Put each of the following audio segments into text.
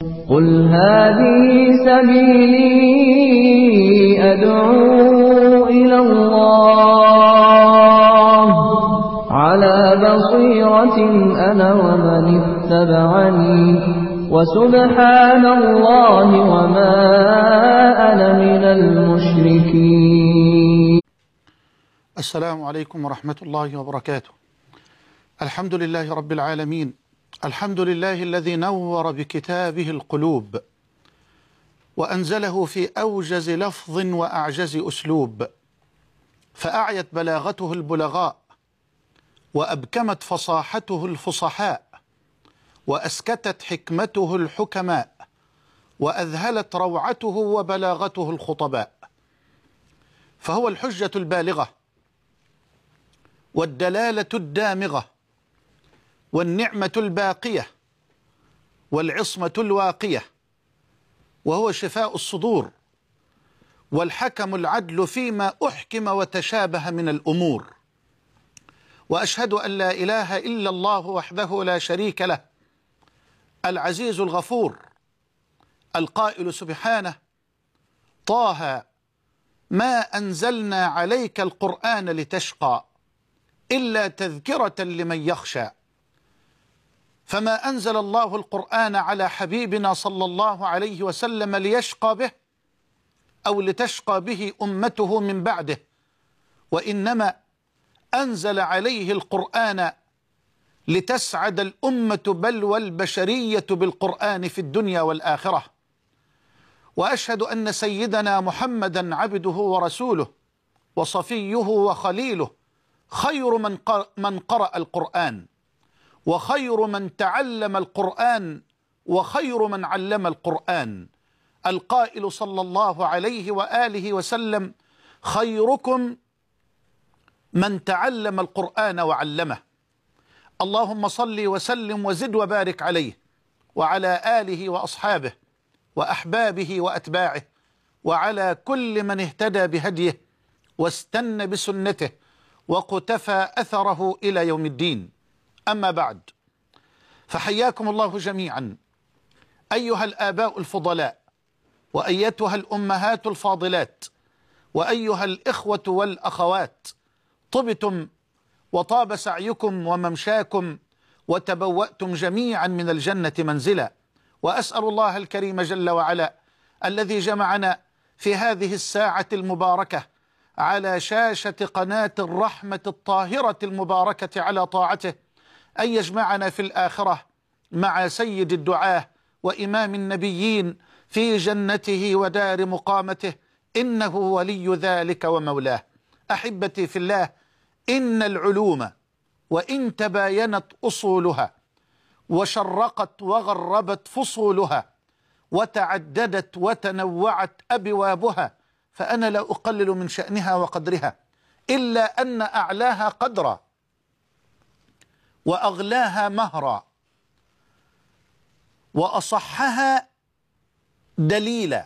قل هذه سبيلي أدعو إلى الله على بصيرة أنا ومن اتبعني وسبحان الله وما أنا من المشركين. السلام عليكم ورحمة الله وبركاته. الحمد لله رب العالمين، الحمد لله الذي نور بكتابه القلوب وأنزله في أوجز لفظ وأعجز أسلوب، فأعيت بلاغته البلغاء وأبكمت فصاحته الفصحاء وأسكتت حكمته الحكماء وأذهلت روعته وبلاغته الخطباء، فهو الحجة البالغة والدلالة الدامغة والنعمة الباقية والعصمة الواقية، وهو شفاء الصدور والحكم العدل فيما أحكم وتشابه من الأمور. وأشهد أن لا إله إلا الله وحده لا شريك له، العزيز الغفور، القائل سبحانه: طه ما أنزلنا عليك القرآن لتشقى إلا تذكرة لمن يخشى. فما أنزل الله القرآن على حبيبنا صلى الله عليه وسلم ليشقى به أو لتشقى به أمته من بعده، وإنما أنزل عليه القرآن لتسعد الأمة بل والبشرية بالقرآن في الدنيا والآخرة. وأشهد أن سيدنا محمدا عبده ورسوله وصفيه وخليله، خير من قرأ القرآن، وخير من تعلم القرآن، وخير من علم القرآن، القائل صلى الله عليه وآله وسلم: خيركم من تعلم القرآن وعلمه. اللهم صل وسلم وزد وبارك عليه وعلى آله وأصحابه وأحبابه وأتباعه وعلى كل من اهتدى بهديه واستنى بسنته وقتفى أثره إلى يوم الدين. أما بعد، فحياكم الله جميعا أيها الآباء الفضلاء، وأيتها الأمهات الفاضلات، وأيها الإخوة والأخوات، طبتم وطاب سعيكم وممشاكم وتبوأتم جميعا من الجنة منزلا. وأسأل الله الكريم جل وعلا الذي جمعنا في هذه الساعة المباركة على شاشة قناة الرحمة الطاهرة المباركة على طاعته أن يجمعنا في الآخرة مع سيد الدعاة وإمام النبيين في جنته ودار مقامته، إنه ولي ذلك ومولاه. أحبتي في الله، إن العلوم وإن تباينت أصولها وشرقت وغربت فصولها وتعددت وتنوعت أبوابها، فأنا لا أقلل من شأنها وقدرها، إلا أن أعلاها قدرا وأغلاها مهرا وأصحها دليلا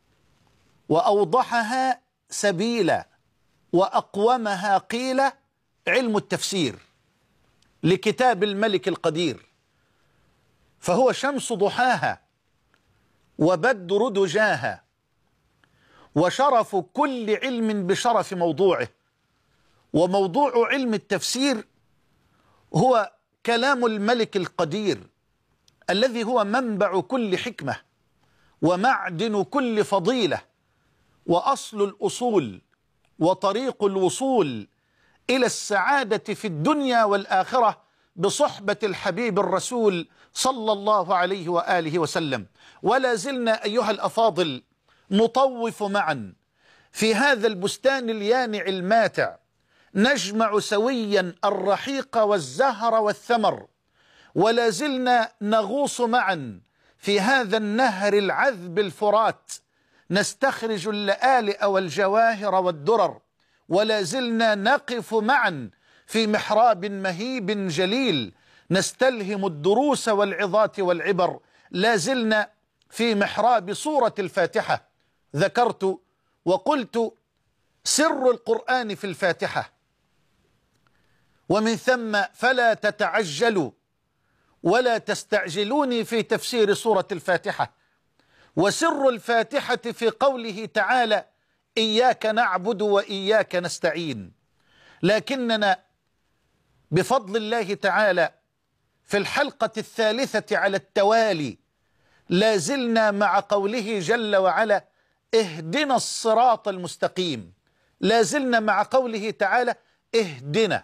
وأوضحها سبيلا وأقومها قيلا علم التفسير لكتاب الملك القدير، فهو شمس ضحاها وبدر دجاها، وشرف كل علم بشرف موضوعه. وموضوع علم التفسير هو كلام الملك القدير الذي هو منبع كل حكمة ومعدن كل فضيلة وأصل الأصول وطريق الوصول إلى السعادة في الدنيا والآخرة بصحبة الحبيب الرسول صلى الله عليه وآله وسلم. ولا زلنا أيها الأفاضل نطوف معا في هذا البستان اليانع الماتع، نجمع سويا الرحيق والزهر والثمر، ولا زلنا نغوص معا في هذا النهر العذب الفرات، نستخرج اللآلئ والجواهر والدرر، ولا زلنا نقف معا في محراب مهيب جليل، نستلهم الدروس والعظات والعبر. لا زلنا في محراب سورة الفاتحة. ذكرت وقلت سر القرآن في الفاتحة، ومن ثم فلا تتعجلوا ولا تستعجلوني في تفسير سورة الفاتحة. وسر الفاتحة في قوله تعالى: إياك نعبد وإياك نستعين. لكننا بفضل الله تعالى في الحلقة الثالثة على التوالي لازلنا مع قوله جل وعلا: اهدنا الصراط المستقيم. لازلنا مع قوله تعالى: اهدنا.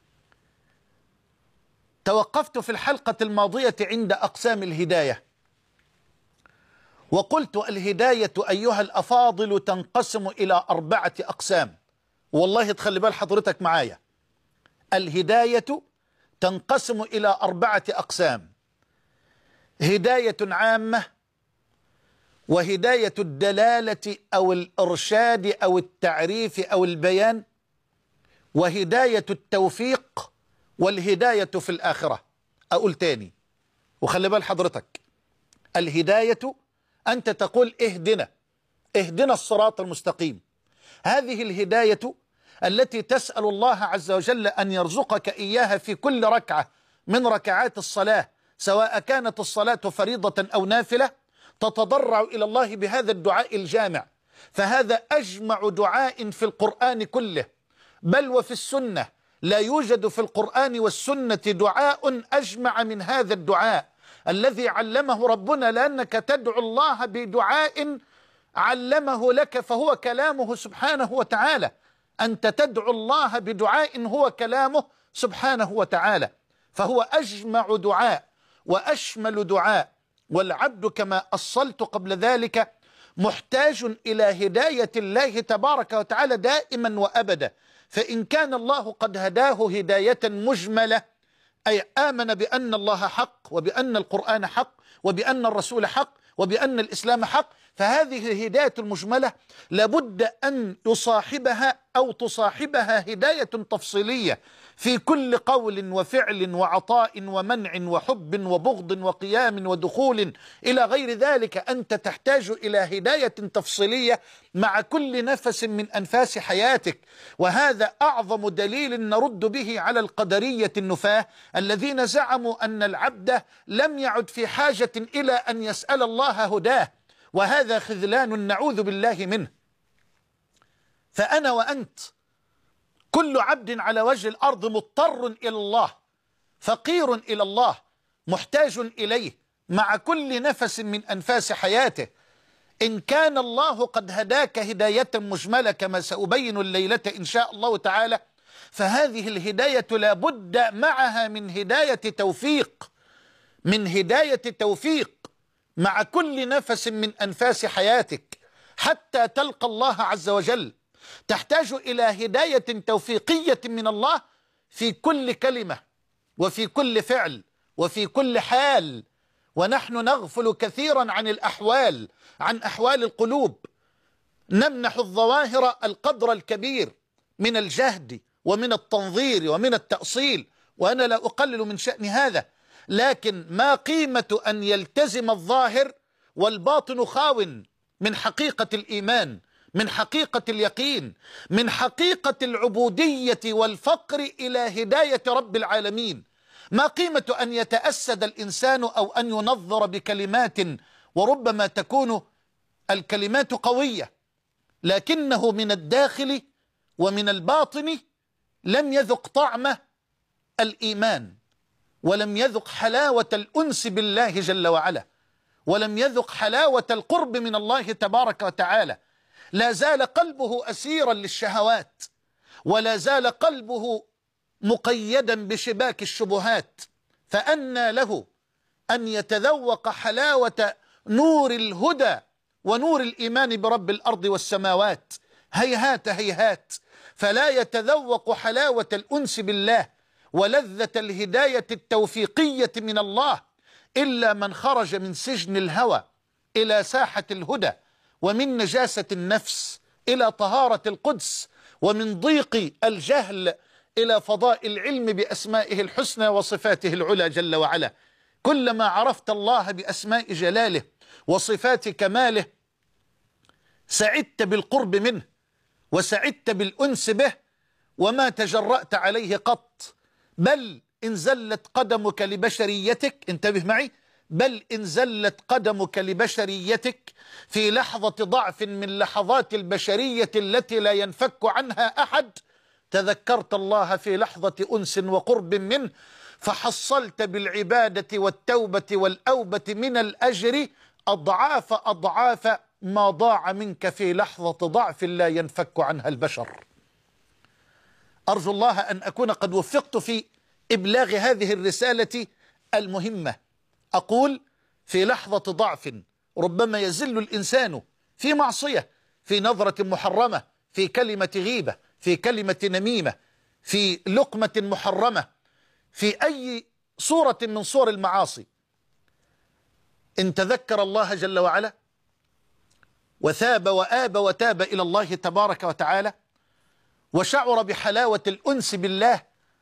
توقفت في الحلقة الماضية عند أقسام الهداية، وقلت الهداية أيها الأفاضل تنقسم إلى 4 أقسام. والله تخلي بال حضرتك معايا، الهداية تنقسم إلى 4 أقسام: هداية عامة، وهداية الدلالة أو الإرشاد أو التعريف أو البيان، وهداية التوفيق، والهداية في الآخرة. أقول تاني وخلي بال حضرتك، الهداية أنت تقول اهدنا الصراط المستقيم. هذه الهداية التي تسأل الله عز وجل أن يرزقك إياها في كل ركعة من ركعات الصلاة، سواء كانت الصلاة فريضة أو نافلة، تتضرع إلى الله بهذا الدعاء الجامع. فهذا أجمع دعاء في القرآن كله، بل وفي السنة. لا يوجد في القرآن والسنة دعاء أجمع من هذا الدعاء الذي علمه ربنا، لأنك تدعو الله بدعاء علمه لك فهو كلامه سبحانه وتعالى. أنت تدعو الله بدعاء هو كلامه سبحانه وتعالى، فهو أجمع دعاء وأشمل دعاء. والعبد كما أصلت قبل ذلك محتاج إلى هداية الله تبارك وتعالى دائما وأبدا. فإن كان الله قد هداه هداية مجملة، أي آمن بأن الله حق، وبأن القرآن حق، وبأن الرسول حق، وبأن الإسلام حق، فهذه الهداية المجملة لابد أن يصاحبها أو تصاحبها هداية تفصيلية في كل قول وفعل وعطاء ومنع وحب وبغض وقيام ودخول إلى غير ذلك. أنت تحتاج إلى هداية تفصيلية مع كل نفس من أنفاس حياتك. وهذا أعظم دليل نرد به على القدرية النفاة الذين زعموا أن العبد لم يعد في حاجة إلى أن يسأل الله هداه، وهذا خذلان نعوذ بالله منه. فأنا وأنت كل عبد على وجه الأرض مضطر إلى الله، فقير إلى الله، محتاج إليه مع كل نفس من أنفاس حياته. إن كان الله قد هداك هداية مجملة كما سأبين الليلة إن شاء الله تعالى، فهذه الهداية لا بد معها من هداية توفيق، من هداية توفيق مع كل نفس من أنفاس حياتك حتى تلقى الله عز وجل. تحتاج إلى هداية توفيقية من الله في كل كلمة وفي كل فعل وفي كل حال. ونحن نغفل كثيرا عن الأحوال، عن أحوال القلوب. نمنح الظواهر القدر الكبير من الجهد ومن التنظير ومن التأصيل، وأنا لا أقلل من شأن هذا، لكن ما قيمة أن يلتزم الظاهر والباطن خاون من حقيقة الإيمان، من حقيقة اليقين، من حقيقة العبودية والفقر إلى هداية رب العالمين. ما قيمة أن يتأسد الإنسان أو أن ينظر بكلمات وربما تكون الكلمات قوية، لكنه من الداخل ومن الباطن لم يذق طعم الإيمان، ولم يذق حلاوة الأنس بالله جل وعلا، ولم يذق حلاوة القرب من الله تبارك وتعالى. لا زال قلبه أسيرا للشهوات، ولا زال قلبه مقيدا بشباك الشبهات. فأنى له أن يتذوق حلاوة نور الهدى ونور الإيمان برب الأرض والسماوات؟ هيهات هيهات، فلا يتذوق حلاوة الأنس بالله ولذة الهداية التوفيقية من الله إلا من خرج من سجن الهوى إلى ساحة الهدى، ومن نجاسة النفس إلى طهارة القدس، ومن ضيق الجهل إلى فضاء العلم بأسمائه الحسنى وصفاته العلى جل وعلا. كلما عرفت الله بأسماء جلاله وصفات كماله سعدت بالقرب منه وسعدت بالأنس به، وما تجرأت عليه قط، بل إن زلت قدمك لبشريتك، انتبه معي، بل إن زلت قدمك لبشريتك في لحظة ضعف من لحظات البشرية التي لا ينفك عنها أحد، تذكرت الله في لحظة أنس وقرب منه، فحصلت بالعبادة والتوبة والأوبة من الأجر أضعاف أضعاف ما ضاع منك في لحظة ضعف لا ينفك عنها البشر. أرجو الله أن أكون قد وفقت في إبلاغ هذه الرسالة المهمة. أقول في لحظة ضعف ربما يزل الإنسان في معصية، في نظرة محرمة، في كلمة غيبة، في كلمة نميمة، في لقمة محرمة، في أي صورة من صور المعاصي. إن تذكر الله جل وعلا وثاب وآب وتاب إلى الله تبارك وتعالى وشعر بحلاوة الأنس بالله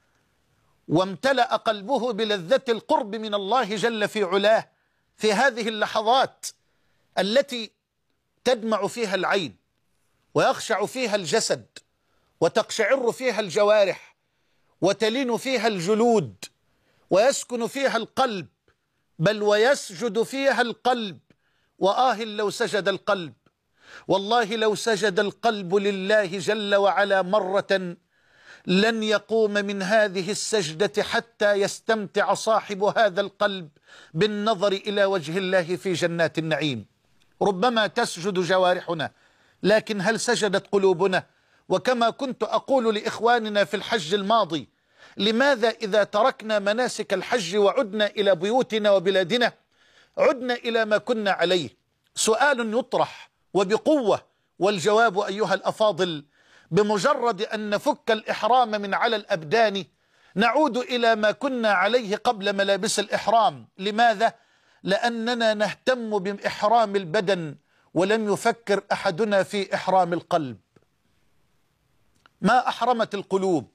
وامتلأ قلبه بلذة القرب من الله جل في علاه في هذه اللحظات التي تدمع فيها العين ويخشع فيها الجسد وتقشعر فيها الجوارح وتلين فيها الجلود ويسكن فيها القلب، بل ويسجد فيها القلب. وآه لو سجد القلب، والله لو سجد القلب لله جل وعلا مرة لن يقوم من هذه السجدة حتى يستمتع صاحب هذا القلب بالنظر إلى وجه الله في جنات النعيم. ربما تسجد جوارحنا، لكن هل سجدت قلوبنا؟ وكما كنت أقول لإخواننا في الحج الماضي، لماذا إذا تركنا مناسك الحج وعدنا إلى بيوتنا وبلادنا عدنا إلى ما كنا عليه؟ سؤال يطرح وبقوة، والجواب أيها الأفاضل بمجرد أن نفك الإحرام من على الأبدان نعود إلى ما كنا عليه قبل ملابس الإحرام. لماذا؟ لأننا نهتم بإحرام البدن ولم يفكر أحدنا في إحرام القلب. ما أحرمت القلوب،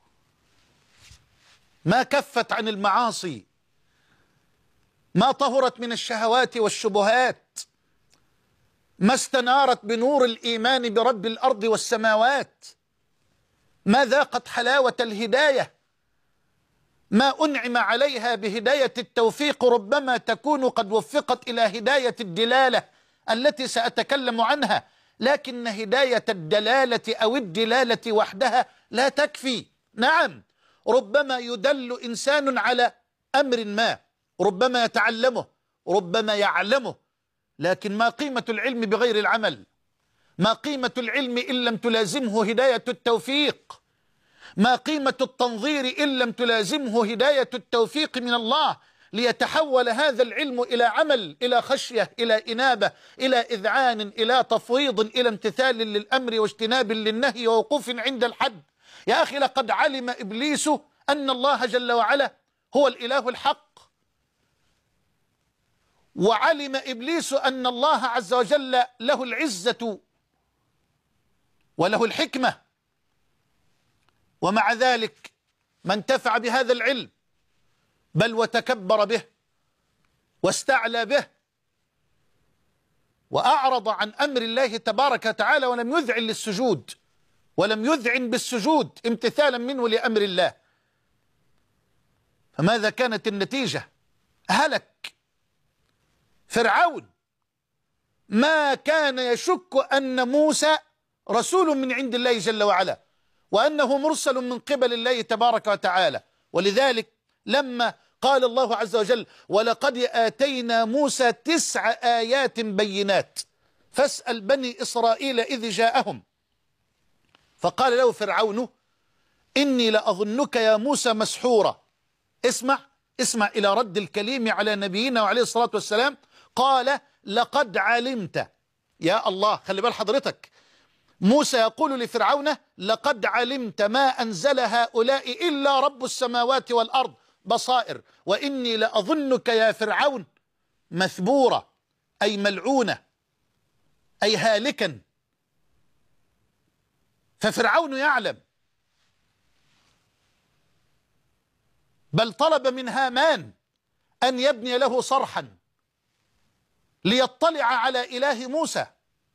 ما كفت عن المعاصي، ما طهرت من الشهوات والشبهات، ما استنارت بنور الإيمان برب الأرض والسماوات، ما ذاقت حلاوة الهداية، ما أنعم عليها بهداية التوفيق. ربما تكون قد وفقت إلى هداية الدلالة التي سأتكلم عنها، لكن هداية الدلالة أو الدلالة وحدها لا تكفي. نعم، ربما يدل إنسان على أمر ما، ربما يتعلمه، ربما يعلمه، لكن ما قيمة العلم بغير العمل؟ ما قيمة العلم إن لم تلازمه هداية التوفيق؟ ما قيمة التنظير إن لم تلازمه هداية التوفيق من الله ليتحول هذا العلم إلى عمل، إلى خشية، إلى إنابة، إلى إذعان، إلى تفويض، إلى امتثال للأمر واجتناب للنهي ووقوف عند الحد. يا أخي، لقد علم إبليس أن الله جل وعلا هو الإله الحق، وعلم إبليس أن الله عز وجل له العزة وله الحكمة، ومع ذلك ما انتفع بهذا العلم، بل وتكبر به واستعلى به وأعرض عن أمر الله تبارك وتعالى ولم يذعن للسجود، ولم يذعن بالسجود امتثالا منه لأمر الله. فماذا كانت النتيجة؟ هلك فرعون. ما كان يشك أن موسى رسول من عند الله جل وعلا وأنه مرسل من قبل الله تبارك وتعالى، ولذلك لما قال الله عز وجل ولقد آتينا موسى 9 آيات بينات فاسأل بني إسرائيل إذ جاءهم، فقال له فرعون إني لأظنك يا موسى مسحورا. اسمع إلى رد الكليم على نبينا وعليه الصلاة والسلام. قال لقد علمت. يا الله، خلي بال حضرتك، موسى يقول لفرعون لقد علمت ما أنزل هؤلاء إلا رب السماوات والأرض بصائر، وإني لأظنك يا فرعون مثبورا، أي ملعونة، أي هالكا. ففرعون يعلم، بل طلب من هامان أن يبني له صرحا ليطلع على إله موسى.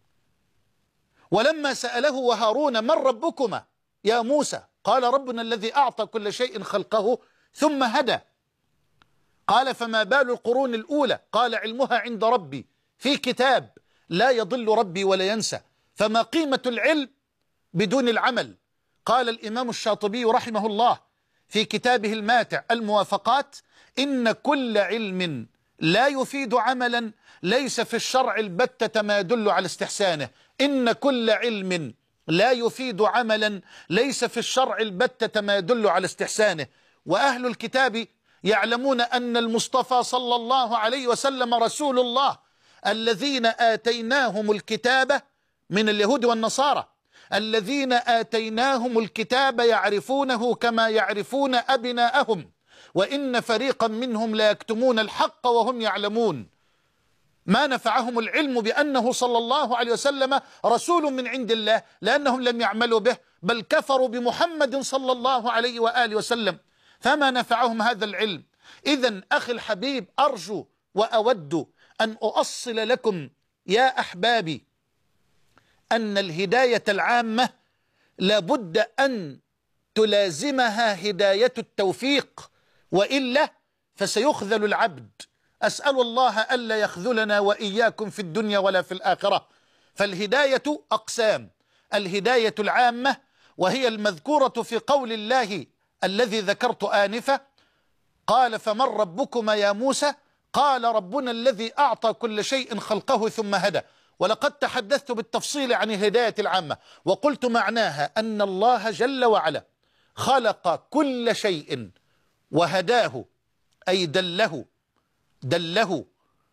ولما سأله وهارون من ربكما يا موسى قال ربنا الذي أعطى كل شيء خلقه ثم هدى. قال فما بال القرون الأولى؟ قال علمها عند ربي في كتاب لا يضل ربي ولا ينسى. فما قيمة العلم بدون العمل؟ قال الإمام الشاطبي رحمه الله في كتابه الماتع الموافقات: إن كل علم لا يفيد عملا ليس في الشرع البتة ما يدل على استحسانه. إن كل علم لا يفيد عملا ليس في الشرع البتة ما يدل على استحسانه. وأهل الكتاب يعلمون أن المصطفى صلى الله عليه وسلم رسول الله الذين آتيناهم الكتاب من اليهود والنصارى، الذين آتيناهم الكتاب يعرفونه كما يعرفون أبناءهم، وإن فريقا منهم لا يكتمون الحق وهم يعلمون. ما نفعهم العلم بأنه صلى الله عليه وسلم رسول من عند الله، لأنهم لم يعملوا به، بل كفروا بمحمد صلى الله عليه وآله وسلم، فما نفعهم هذا العلم. إذن أخي الحبيب، أرجو وأود أن أؤصل لكم يا أحبابي أن الهداية العامة لابد أن تلازمها هداية التوفيق، وإلا فسيخذل العبد. أسأل الله ألا يخذلنا وإياكم في الدنيا ولا في الآخرة. فالهداية أقسام: الهداية العامة وهي المذكورة في قول الله الذي ذكرت آنفا: قال فمن ربكما يا موسى؟ قال ربنا الذي أعطى كل شيء خلقه ثم هدى. ولقد تحدثت بالتفصيل عن الهداية العامة، وقلت معناها أن الله جل وعلا خلق كل شيء وهداه، أي دله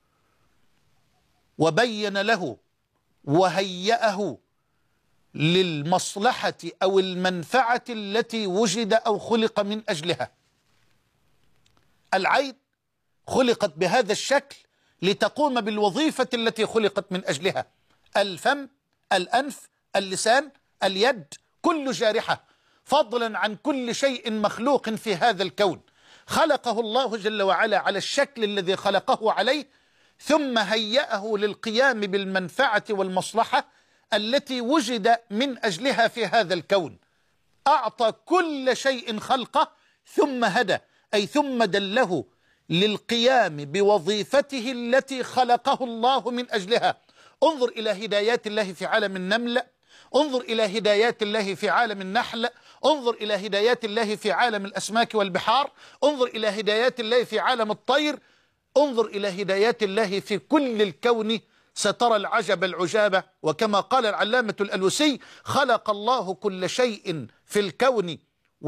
وبين له وهيأه للمصلحة أو المنفعة التي وجد أو خلق من أجلها. العين خلقت بهذا الشكل لتقوم بالوظيفة التي خلقت من أجلها. الفم، الأنف، اللسان، اليد، كل جارحة، فضلا عن كل شيء مخلوق في هذا الكون خلقه الله جل وعلا على الشكل الذي خلقه عليه، ثم هيأه للقيام بالمنفعة والمصلحة التي وجد من أجلها في هذا الكون. أعطى كل شيء خلقه ثم هدى، أي ثم دله للقيام بوظيفته التي خلقه الله من أجلها. انظر إلى هدايات الله في عالم النمل، انظر إلى هدايات الله في عالم النحل، انظر إلى هدايات الله في عالم الأسماك والبحار، انظر إلى هدايات الله في عالم الطير، انظر إلى هدايات الله في كل الكون، سترى العجب العجابة. وكما قال العلامة الألوسي: خلق الله كل شيء في الكون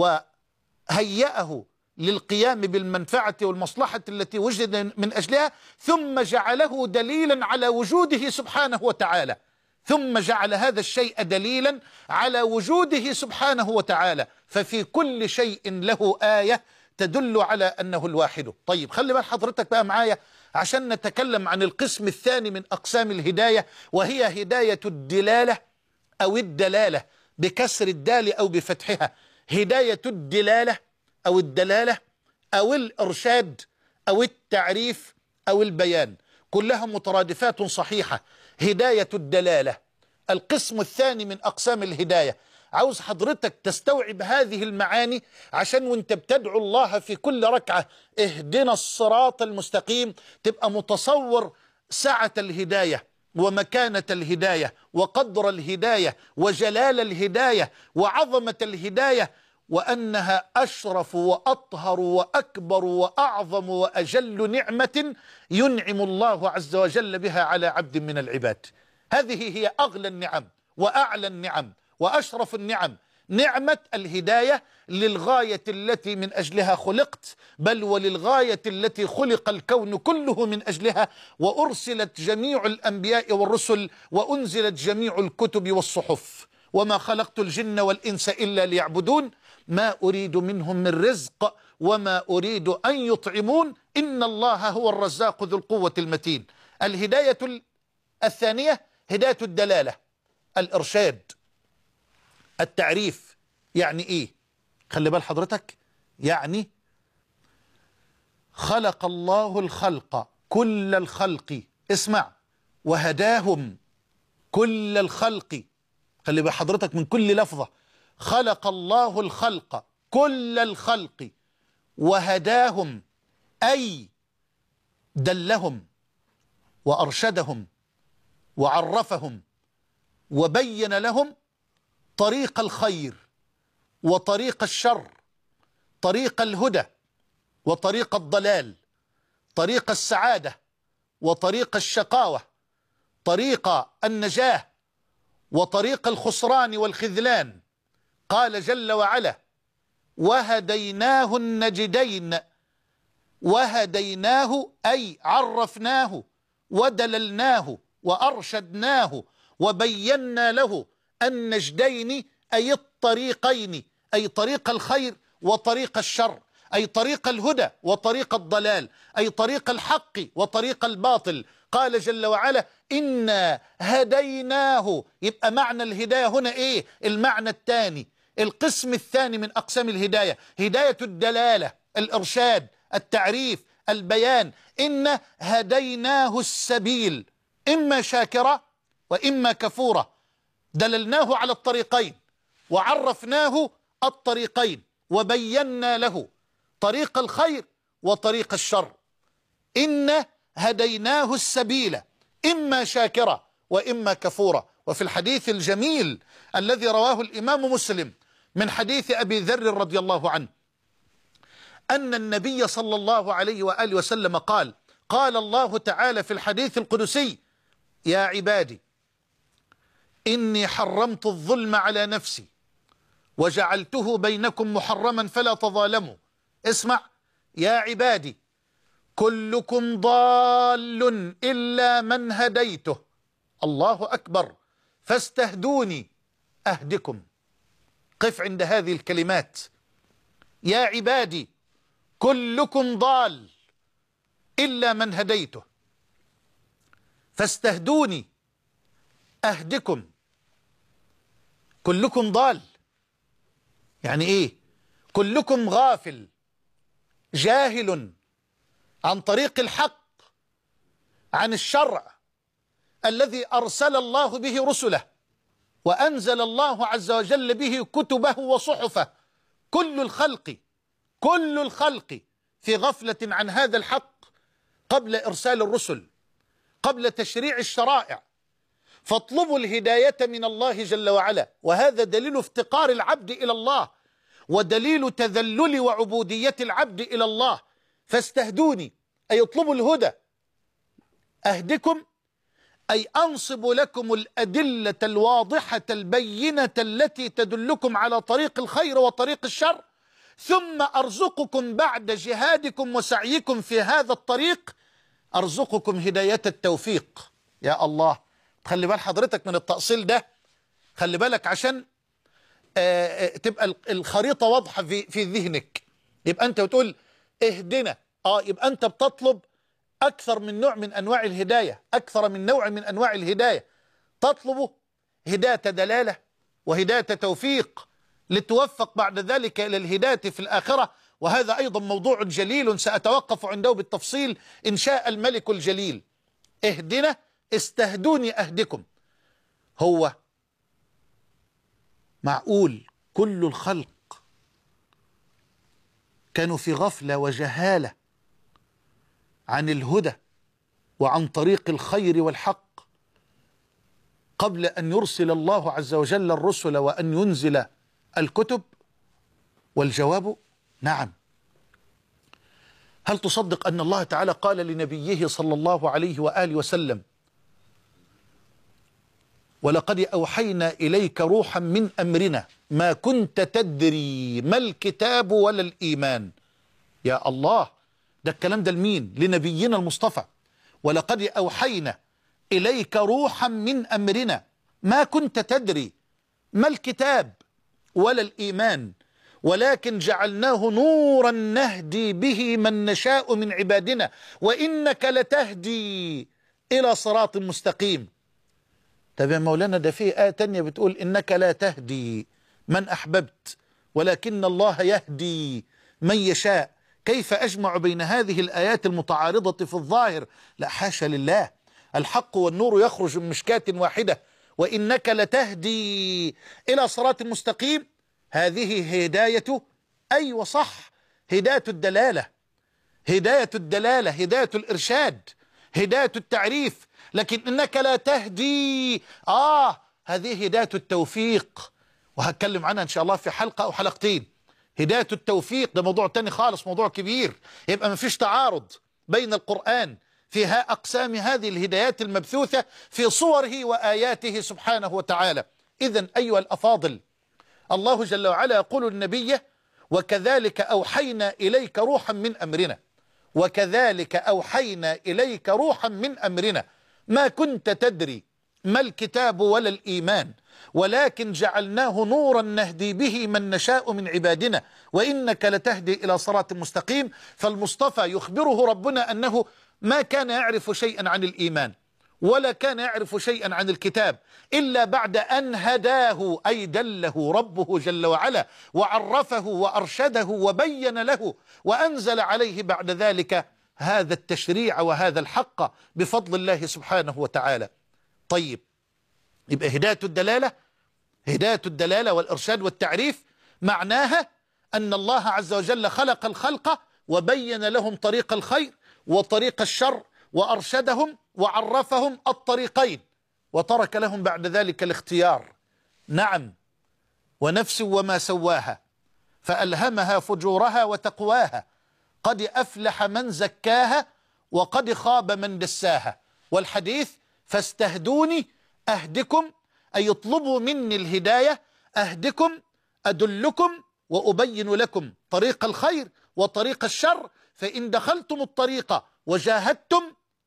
وهيأه للقيام بالمنفعة والمصلحة التي وجد من أجلها، ثم جعله دليلا على وجوده سبحانه وتعالى، ثم جعل هذا الشيء دليلا على وجوده سبحانه وتعالى. ففي كل شيء له آية تدل على أنه الواحد. طيب خلي بال حضرتك بقى معايا عشان نتكلم عن القسم الثاني من أقسام الهداية، وهي هداية الدلالة أو الدلالة بكسر الدال أو بفتحها. هداية الدلالة أو الدلالة أو الإرشاد أو التعريف أو البيان، كلها مترادفات صحيحة. هداية الدلالة القسم الثاني من أقسام الهداية. عاوز حضرتك تستوعب هذه المعاني عشان وانت بتدعو الله في كل ركعة اهدنا الصراط المستقيم تبقى متصور سعة الهداية ومكانة الهداية وقدر الهداية وجلال الهداية وعظمة الهداية، وأنها أشرف وأطهر وأكبر وأعظم وأجل نعمة ينعم الله عز وجل بها على عبد من العباد. هذه هي أغلى النعم وأعلى النعم وأشرف النعم، نعمة الهداية للغاية التي من أجلها خلقت، بل وللغاية التي خلق الكون كله من أجلها، وأرسلت جميع الأنبياء والرسل وأنزلت جميع الكتب والصحف. وما خلقت الجن والإنس إلا ليعبدون ما أريد منهم من رزق وما أريد أن يطعمون إن الله هو الرزاق ذو القوة المتين. الهداية الثانية هداية الدلالة، الإرشاد، التعريف. يعني إيه؟ خلي بال حضرتك، يعني خلق الله الخلق كل الخلق، اسمع، وهداهم كل الخلق. خلي بال حضرتك من كل لفظة. خلق الله الخلق كل الخلق وهداهم أي دلهم وأرشدهم وعرفهم وبين لهم طريق الخير وطريق الشر، طريق الهدى وطريق الضلال، طريق السعادة وطريق الشقاوة، طريق النجاة وطريق الخسران والخذلان. قال جل وعلا: وهديناه النجدين. وهديناه أي عرفناه ودللناه وأرشدناه وبينا له النجدين، أي الطريقين، أي طريق الخير وطريق الشر، أي طريق الهدى وطريق الضلال، أي طريق الحق وطريق الباطل. قال جل وعلا: إنا هديناه. يبقى معنى الهداية هنا إيه؟ المعنى الثاني، القسم الثاني من أقسام الهداية، هداية الدلالة، الإرشاد، التعريف، البيان. إنا هديناه السبيل إما شاكرا وإما كفورا. دللناه على الطريقين وعرفناه الطريقين وبينا له طريق الخير وطريق الشر. إنا هديناه السبيل إما شاكرا وإما كفورا. وفي الحديث الجميل الذي رواه الإمام مسلم من حديث أبي ذر رضي الله عنه أن النبي صلى الله عليه وآله وسلم قال: قال الله تعالى في الحديث القدسي: يا عبادي إني حرمت الظلم على نفسي وجعلته بينكم محرما فلا تظالموا. اسمع: يا عبادي كلكم ضال إلا من هديته. الله أكبر. فاستهدوني أهدكم. قف عند هذه الكلمات: يا عبادي كلكم ضال إلا من هديته فاستهدوني أهدكم. كلكم ضال يعني إيه؟ كلكم غافل جاهل عن طريق الحق، عن الشرع الذي أرسل الله به رسله وأنزل الله عز وجل به كتبه وصحفه. كل الخلق في غفلة عن هذا الحق قبل إرسال الرسل، قبل تشريع الشرائع. فاطلبوا الهداية من الله جل وعلا، وهذا دليل افتقار العبد إلى الله ودليل تذلل وعبودية العبد إلى الله. فاستهدوني أي اطلبوا الهدى، أهدكم أي أنصب لكم الأدلة الواضحة البينة التي تدلكم على طريق الخير وطريق الشر، ثم أرزقكم بعد جهادكم وسعيكم في هذا الطريق، أرزقكم هداية التوفيق. يا الله، خلي بال حضرتك من التأصيل ده، خلي بالك عشان تبقى الخريطة واضحة في ذهنك. يبقى أنت بتقول اهدنا، يبقى أنت بتطلب أكثر من نوع من أنواع الهداية، أكثر من نوع من أنواع الهداية. تطلب هداية دلالة وهداية توفيق لتوفق بعد ذلك إلى الهداية في الآخرة، وهذا أيضا موضوع جليل سأتوقف عنده بالتفصيل إن شاء الملك الجليل. اهدنا، استهدوني أهدكم. هو معقول كل الخلق كانوا في غفلة وجهالة عن الهدى وعن طريق الخير والحق قبل أن يرسل الله عز وجل الرسل وأن ينزل الكتب؟ والجواب نعم. هل تصدق أن الله تعالى قال لنبيه صلى الله عليه وآله وسلم: ولقد أوحينا إليك روحا من أمرنا ما كنت تدري ما الكتاب ولا الإيمان. يا الله، ده الكلام ده لمين؟ لنبينا المصطفى. ولقد أوحينا إليك روحا من أمرنا ما كنت تدري ما الكتاب ولا الإيمان ولكن جعلناه نورا نهدي به من نشاء من عبادنا وإنك لتهدي إلى صراط مستقيم. طب يا مولانا، ده فيه آية تانية بتقول إنك لا تهدي من أحببت ولكن الله يهدي من يشاء. كيف أجمع بين هذه الآيات المتعارضة في الظاهر؟ لا، حاشا لله. الحق والنور يخرج من مشكاة واحدة. وإنك لتهدي إلى صراط مستقيم، هذه هداية، أيوة صح، هداية الدلالة، هداية الدلالة، هداية الإرشاد، هداية التعريف. لكن إنك لا تهدي، هذه هداية التوفيق، وهتكلم عنها إن شاء الله في حلقة أو حلقتين. هداية التوفيق ده موضوع تاني خالص، موضوع كبير. يبقى ما فيش تعارض بين القرآن فيها أقسام هذه الهدايات المبثوثة في صوره وآياته سبحانه وتعالى. إذن أيها الأفاضل، الله جل وعلا يقول النبي: وكذلك أوحينا إليك روحا من أمرنا، وكذلك أوحينا إليك روحا من أمرنا ما كنت تدري ما الكتاب ولا الإيمان ولكن جعلناه نورا نهدي به من نشاء من عبادنا وإنك لتهدي إلى صراط مستقيم. فالمصطفى يخبره ربنا أنه ما كان يعرف شيئا عن الإيمان ولا كان يعرف شيئا عن الكتاب إلا بعد أن هداه، أي دله ربه جل وعلا وعرفه وأرشده وبين له وأنزل عليه بعد ذلك هذا التشريع وهذا الحق بفضل الله سبحانه وتعالى. طيب، يبقى هداية الدلالة والإرشاد والتعريف معناها أن الله عز وجل خلق الخلق وبين لهم طريق الخير وطريق الشر وأرشدهم وعرفهم الطريقين وترك لهم بعد ذلك الاختيار. نعم، ونفس وما سواها فألهمها فجورها وتقواها قد أفلح من زكاها وقد خاب من دساها. والحديث: فاستهدوني أهدكم، أي اطلبوا مني الهداية أهدكم، أدلكم وأبين لكم طريق الخير وطريق الشر، فإن دخلتم الطريق وجاهدتم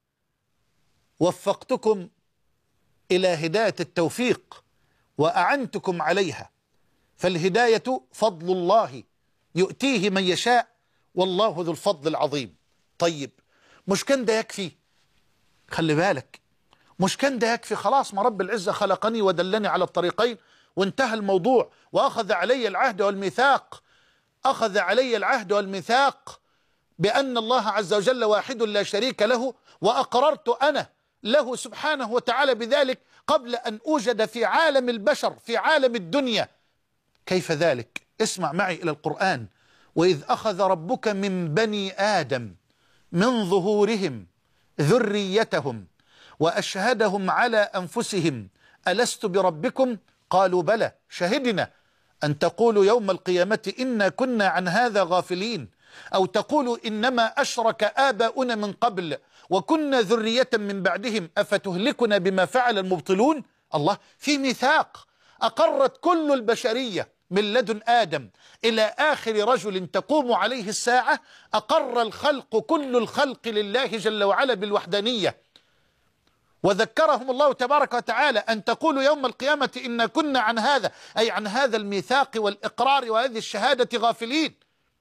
وفقتكم إلى هداية التوفيق وأعنتكم عليها. فالهداية فضل الله يؤتيه من يشاء والله ذو الفضل العظيم. طيب، مش كان ده يكفي؟ خلي بالك، مش كان ده يكفي؟ خلاص، ما رب العزة خلقني ودلني على الطريقين وانتهى الموضوع، وأخذ علي العهد والميثاق، أخذ علي العهد والميثاق بأن الله عز وجل واحد لا شريك له، وأقررت أنا له سبحانه وتعالى بذلك قبل أن أوجد في عالم البشر، في عالم الدنيا. كيف ذلك؟ اسمع معي إلى القرآن: وإذ أخذ ربك من بني آدم من ظهورهم ذريتهم وأشهدهم على أنفسهم ألست بربكم قالوا بلى شهدنا أن تقولوا يوم القيامة إنا كنا عن هذا غافلين أو تقولوا إنما أشرك آباؤنا من قبل وكنا ذرية من بعدهم أفتهلكنا بما فعل المبطلون. الله، في ميثاق أقرت كل البشرية من لدن آدم إلى آخر رجل تقوم عليه الساعة، أقر الخلق كل الخلق لله جل وعلا بالوحدانية، وذكرهم الله تبارك وتعالى أن تقولوا يوم القيامة إنا كنا عن هذا، أي عن هذا الميثاق والإقرار وهذه الشهادة غافلين.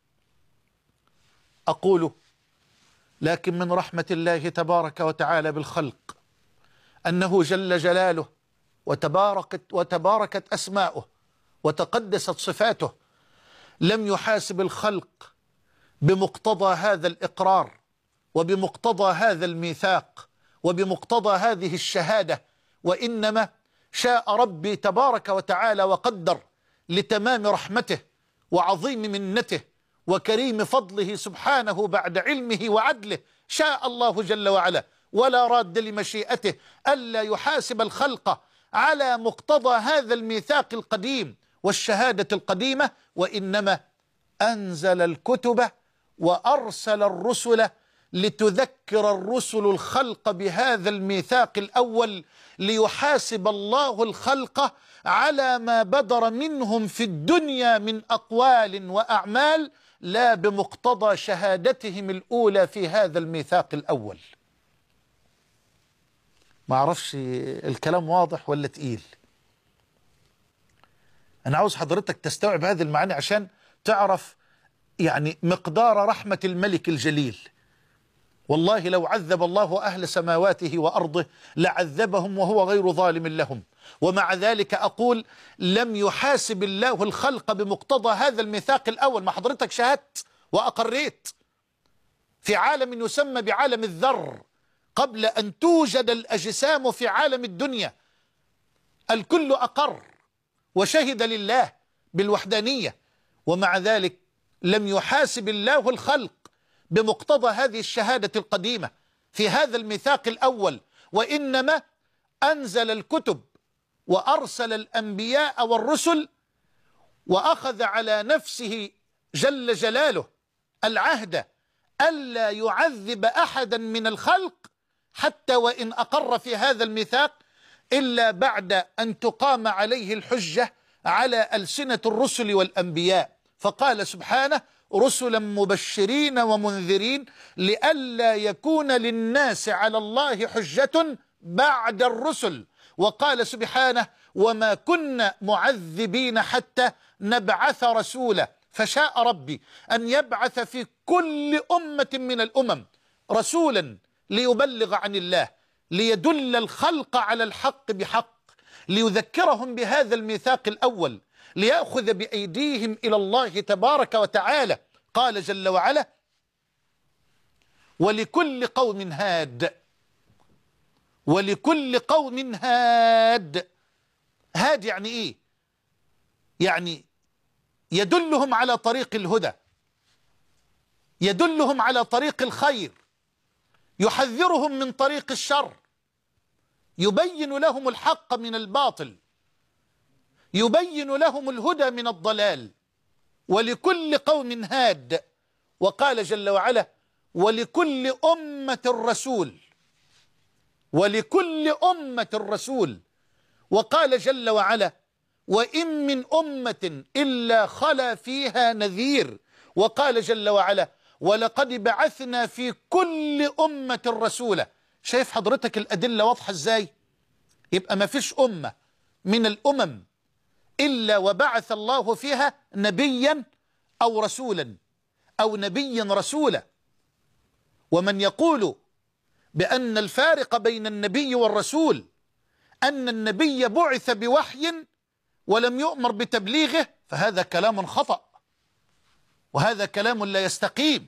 أقول لكن من رحمة الله تبارك وتعالى بالخلق أنه جل جلاله وتباركت أسماؤه وتقدست صفاته لم يحاسب الخلق بمقتضى هذا الإقرار وبمقتضى هذا الميثاق وبمقتضى هذه الشهادة، وإنما شاء ربي تبارك وتعالى وقدر لتمام رحمته وعظيم منته وكريم فضله سبحانه بعد علمه وعدله، شاء الله جل وعلا ولا راد لمشيئته ألا يحاسب الخلق على مقتضى هذا الميثاق القديم والشهادة القديمة، وإنما أنزل الكتب وأرسل الرسل لتذكر الرسل الخلق بهذا الميثاق الأول، ليحاسب الله الخلق على ما بدر منهم في الدنيا من أقوال وأعمال لا بمقتضى شهادتهم الأولى في هذا الميثاق الأول. ما أعرفش الكلام واضح ولا تقيل؟ أنا عاوز حضرتك تستوعب هذه المعاني عشان تعرف يعني مقدار رحمة الملك الجليل. والله لو عذب الله أهل سماواته وأرضه لعذبهم وهو غير ظالم لهم، ومع ذلك أقول لم يحاسب الله الخلق بمقتضى هذا الميثاق الأول. ما حضرتك شاهدت وأقريت في عالم يسمى بعالم الذر قبل أن توجد الأجسام في عالم الدنيا، الكل أقر وشهد لله بالوحدانية، ومع ذلك لم يحاسب الله الخلق بمقتضى هذه الشهادة القديمة في هذا الميثاق الأول، وإنما أنزل الكتب وأرسل الأنبياء والرسل، وأخذ على نفسه جل جلاله العهد ألا يعذب أحدا من الخلق حتى وإن أقر في هذا الميثاق إلا بعد أن تقام عليه الحجة على ألسنة الرسل والأنبياء. فقال سبحانه: رسلا مبشرين ومنذرين لئلا يكون للناس على الله حجة بعد الرسل. وقال سبحانه: وما كنا معذبين حتى نبعث رسولا. فشاء ربي أن يبعث في كل أمة من الأمم رسولا ليبلغ عن الله، ليدل الخلق على الحق بحق، ليذكرهم بهذا الميثاق الأول، ليأخذ بأيديهم إلى الله تبارك وتعالى. قال جل وعلا: ولكل قوم هاد. ولكل قوم هاد. هاد يعني إيه؟ يعني يدلهم على طريق الهدى، يدلهم على طريق الخير، يحذرهم من طريق الشر، يبين لهم الحق من الباطل، يبين لهم الهدى من الضلال. ولكل قوم هاد. وقال جل وعلا: ولكل أمة رسول. ولكل أمة رسول. وقال جل وعلا: وإن من أمة إلا خلا فيها نذير. وقال جل وعلا: ولقد بعثنا في كل أمة رسولا. شايف حضرتك الأدلة واضحة إزاي؟ يبقى ما فيش أمة من الأمم إلا وبعث الله فيها نبيا أو رسولا أو نبيا رسولا. ومن يقول بأن الفارق بين النبي والرسول أن النبي بعث بوحي ولم يؤمر بتبليغه فهذا كلام خطأ، وهذا كلام لا يستقيم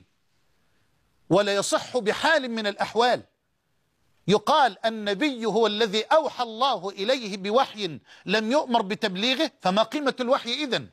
ولا يصح بحال من الأحوال. يقال النبي هو الذي أوحى الله إليه بوحي لم يؤمر بتبليغه، فما قيمة الوحي إذن؟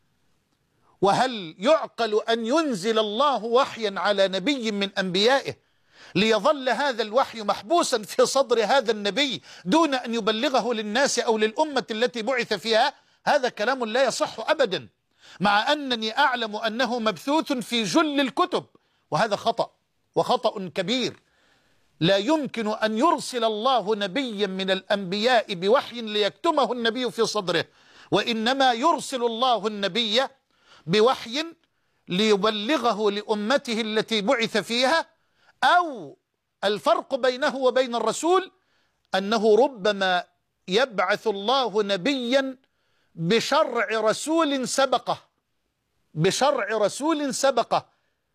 وهل يعقل أن ينزل الله وحيا على نبي من أنبيائه ليظل هذا الوحي محبوسا في صدر هذا النبي دون أن يبلغه للناس أو للأمة التي بعث فيها؟ هذا كلام لا يصح أبدا، مع أنني أعلم أنه مبثوث في جل الكتب، وهذا خطأ وخطأ كبير. لا يمكن أن يرسل الله نبيا من الأنبياء بوحي ليكتمه النبي في صدره، وإنما يرسل الله النبي بوحي ليبلغه لأمته التي بعث فيها. أو الفرق بينه وبين الرسول أنه ربما يبعث الله نبيا بشرع رسول سبقه، بشرع رسول سبقه.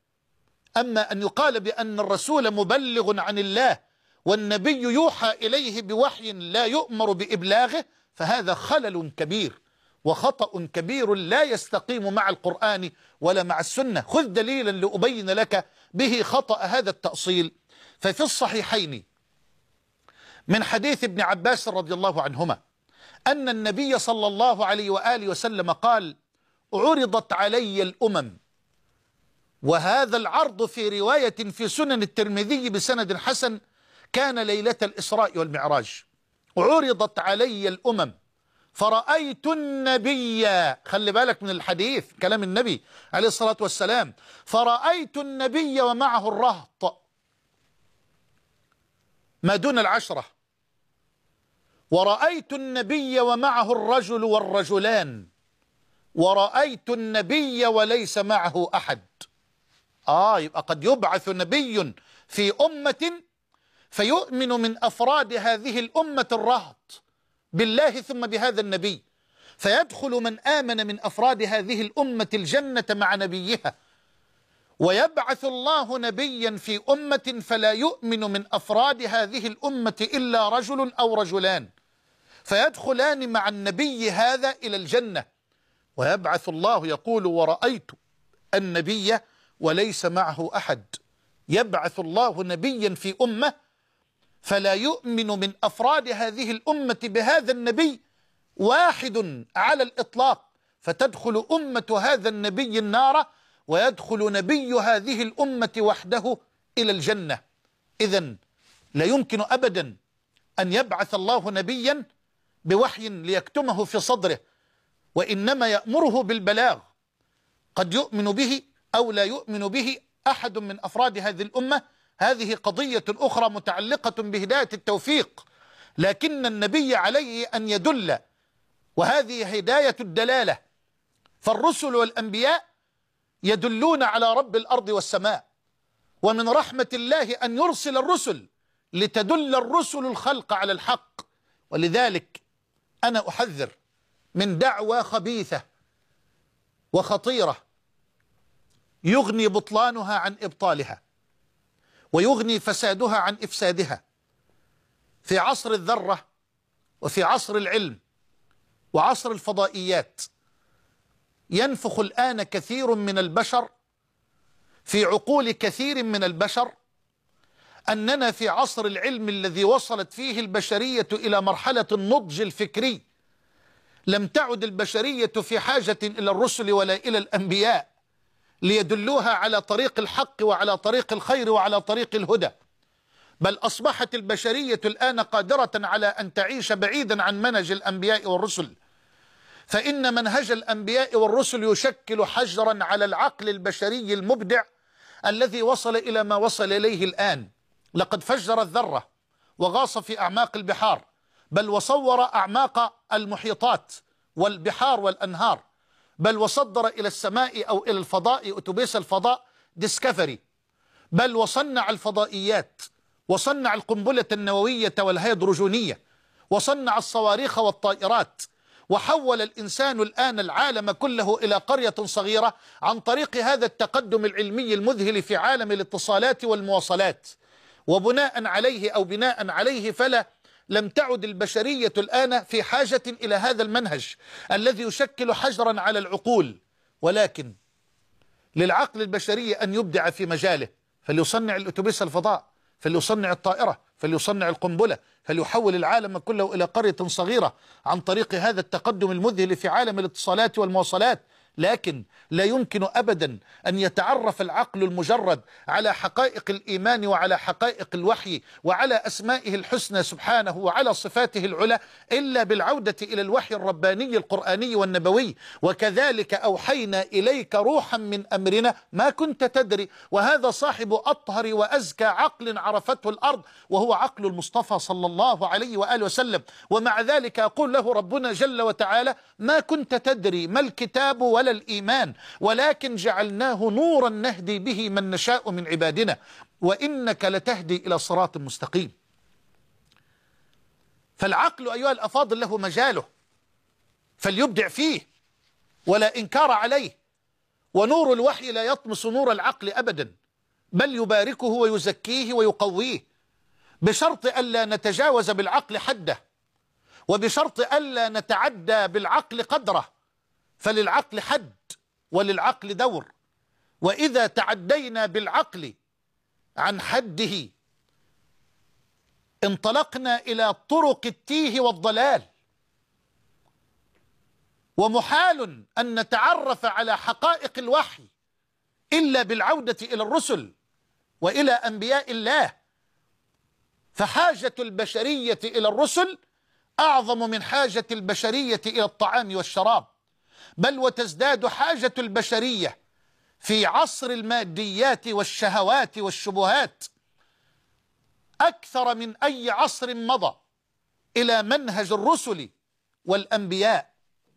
أما أن يقال بأن الرسول مبلغ عن الله والنبي يوحى إليه بوحي لا يؤمر بإبلاغه فهذا خلل كبير وخطأ كبير لا يستقيم مع القرآن ولا مع السنة. خذ دليلا لأبين لك به خطأ هذا التأصيل. ففي الصحيحين من حديث ابن عباس رضي الله عنهما أن النبي صلى الله عليه وآله وسلم قال: عرضت علي الأمم. وهذا العرض في رواية في سنن الترمذي بسند حسن كان ليلة الإسراء والمعراج. عرضت علي الأمم فرأيت النبي، خلي بالك من الحديث كلام النبي عليه الصلاة والسلام، فرأيت النبي ومعه الرهط ما دون العشرة، ورأيت النبي ومعه الرجل والرجلان، ورأيت النبي وليس معه أحد. يبقى قد يبعث نبي في أمة فيؤمن من أفراد هذه الأمة الرهط بالله ثم بهذا النبي، فيدخل من آمن من أفراد هذه الأمة الجنة مع نبيها، ويبعث الله نبيا في أمة فلا يؤمن من أفراد هذه الأمة إلا رجل أو رجلان، فيدخلان مع النبي هذا إلى الجنة، ويبعث الله يقول: ورأيت النبي وليس معه أحد. يبعث الله نبيا في أمة فلا يؤمن من أفراد هذه الأمة بهذا النبي واحد على الإطلاق، فتدخل أمة هذا النبي النار ويدخل نبي هذه الأمة وحده إلى الجنة. إذن لا يمكن أبدا أن يبعث الله نبيا بوحي ليكتمه في صدره، وإنما يأمره بالبلاغ. قد يؤمن به أو لا يؤمن به أحد من أفراد هذه الأمة، هذه قضية أخرى متعلقة بهداية التوفيق، لكن النبي عليه أن يدل، وهذه هداية الدلالة. فالرسل والأنبياء يدلون على رب الأرض والسماء، ومن رحمة الله أن يرسل الرسل لتدل الرسل الخلق على الحق. ولذلك أنا أحذر من دعوى خبيثة وخطيرة يغني بطلانها عن إبطالها، ويغني فسادها عن إفسادها. في عصر الذرة، وفي عصر العلم، وعصر الفضائيات، ينفخ الآن كثير من البشر في عقول كثير من البشر أننا في عصر العلم الذي وصلت فيه البشرية إلى مرحلة النضج الفكري، لم تعد البشرية في حاجة إلى الرسل ولا إلى الأنبياء ليدلوها على طريق الحق وعلى طريق الخير وعلى طريق الهدى، بل أصبحت البشرية الآن قادرة على أن تعيش بعيدا عن منهج الأنبياء والرسل. فإن منهج الأنبياء والرسل يشكل حجرا على العقل البشري المبدع الذي وصل إلى ما وصل إليه الآن. لقد فجر الذرة وغاص في أعماق البحار، بل وصور أعماق المحيطات والبحار والأنهار، بل وصدر إلى السماء أو إلى الفضاء أتوبيس الفضاء ديسكفري، بل وصنع الفضائيات، وصنع القنبلة النووية والهيدروجينية، وصنع الصواريخ والطائرات، وحول الإنسان الآن العالم كله إلى قرية صغيرة عن طريق هذا التقدم العلمي المذهل في عالم الاتصالات والمواصلات. وبناء عليه أو بناء عليه فلا لم تعد البشرية الآن في حاجة إلى هذا المنهج الذي يشكل حجرا على العقول، ولكن للعقل البشري أن يبدع في مجاله، فليصنع الأتوبيس الفضاء، فليصنع الطائرة، فليصنع القنبلة، فليحول العالم كله إلى قرية صغيرة عن طريق هذا التقدم المذهل في عالم الاتصالات والمواصلات. لكن لا يمكن أبدا أن يتعرف العقل المجرد على حقائق الإيمان وعلى حقائق الوحي وعلى أسمائه الحسنى سبحانه وعلى صفاته العلى إلا بالعودة إلى الوحي الرباني القرآني والنبوي. وكذلك أوحينا إليك روحا من أمرنا ما كنت تدري، وهذا صاحب أطهر وأزكى عقل عرفته الأرض، وهو عقل المصطفى صلى الله عليه وآله وسلم. ومع ذلك يقول له ربنا جل وتعالى: ما كنت تدري ما الكتاب ولا الإيمان ولكن جعلناه نورا نهدي به من نشاء من عبادنا وإنك لتهدي إلى صراط مستقيم. فالعقل أيها الأفاضل له مجاله، فليبدع فيه ولا إنكار عليه. ونور الوحي لا يطمس نور العقل أبدا، بل يباركه ويزكيه ويقويه، بشرط ألا نتجاوز بالعقل حده، وبشرط ألا نتعدى بالعقل قدره، فللعقل حد وللعقل دور. وإذا تعدينا بالعقل عن حده انطلقنا إلى طرق التيه والضلال. ومحال أن نتعرف على حقائق الوحي إلا بالعودة إلى الرسل وإلى أنبياء الله. فحاجة البشرية إلى الرسل أعظم من حاجة البشرية إلى الطعام والشراب، بل وتزداد حاجة البشرية في عصر الماديات والشهوات والشبهات أكثر من أي عصر مضى إلى منهج الرسل والأنبياء.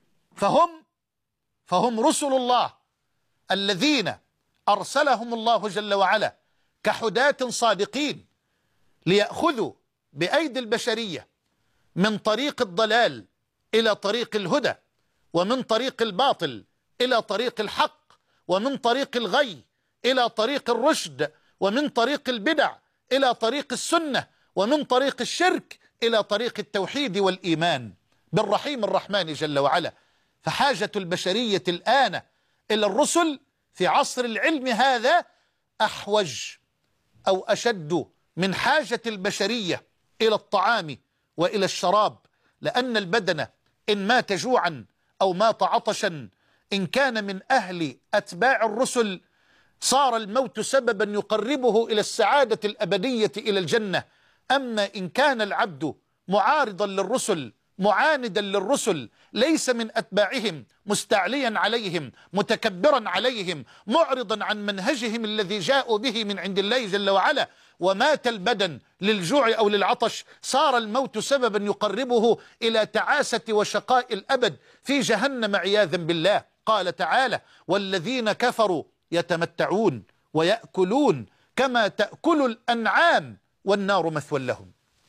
فهم رسل الله الذين أرسلهم الله جل وعلا كحداة صادقين ليأخذوا بأيدي البشرية من طريق الضلال إلى طريق الهدى، ومن طريق الباطل إلى طريق الحق، ومن طريق الغي إلى طريق الرشد، ومن طريق البدع إلى طريق السنة، ومن طريق الشرك إلى طريق التوحيد والإيمان بالرحيم الرحمن جل وعلا. فحاجة البشرية الآن إلى الرسل في عصر العلم هذا أحوج أو أشد من حاجة البشرية إلى الطعام وإلى الشراب، لأن البدن إن مات جوعا أو مات عطشا إن كان من أهل أتباع الرسل صار الموت سببا يقربه إلى السعادة الأبدية إلى الجنة. أما إن كان العبد معارضا للرسل معاندا للرسل ليس من أتباعهم مستعليا عليهم متكبرا عليهم معرضا عن منهجهم الذي جاءوا به من عند الله جل وعلا ومات البدن للجوع أو للعطش صار الموت سببا يقربه إلى تعاسة وشقاء الأبد في جهنم عياذا بالله. قال تعالى: والذين كفروا يتمتعون ويأكلون كما تأكل الأنعام والنار مثوى لهم.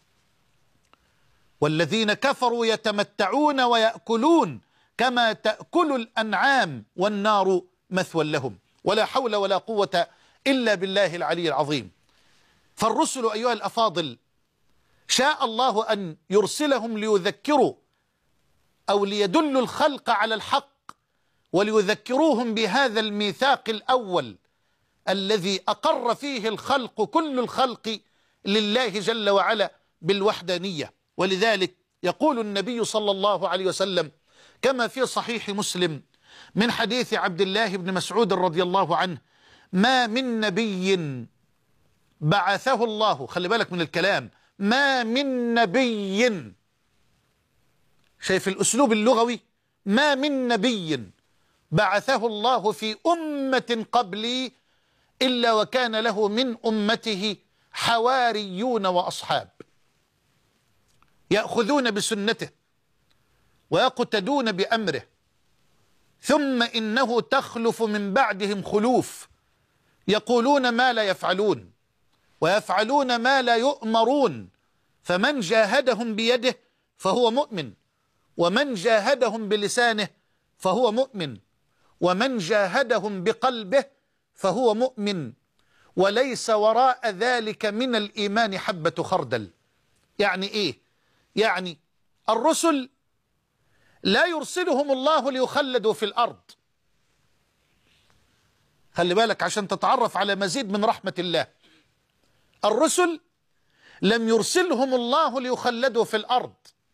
والذين كفروا يتمتعون ويأكلون كما تأكل الأنعام والنار مثوى لهم. ولا حول ولا قوة إلا بالله العلي العظيم. فالرسل أيها الأفاضل شاء الله أن يرسلهم ليذكروا أو ليدلوا الخلق على الحق وليذكروهم بهذا الميثاق الأول الذي أقر فيه الخلق كل الخلق لله جل وعلا بالوحدانية. ولذلك يقول النبي صلى الله عليه وسلم كما في صحيح مسلم من حديث عبد الله بن مسعود رضي الله عنه: ما من نبي بعثه الله، خلي بالك من الكلام، ما من نبي، شايف الأسلوب اللغوي، ما من نبي بعثه الله في أمة قبلي إلا وكان له من أمته حواريون وأصحاب يأخذون بسنته ويقتدون بأمره، ثم إنه تخلف من بعدهم خلوف يقولون ما لا يفعلون ويفعلون ما لا يؤمرون، فمن جاهدهم بيده فهو مؤمن، ومن جاهدهم بلسانه فهو مؤمن، ومن جاهدهم بقلبه فهو مؤمن، وليس وراء ذلك من الإيمان حبة خردل. يعني إيه؟ يعني الرسل لا يرسلهم الله ليخلدوا في الأرض، خلي بالك عشان تتعرف على مزيد من رحمة الله. الرسل لم يرسلهم الله ليخلدوا في الأرض،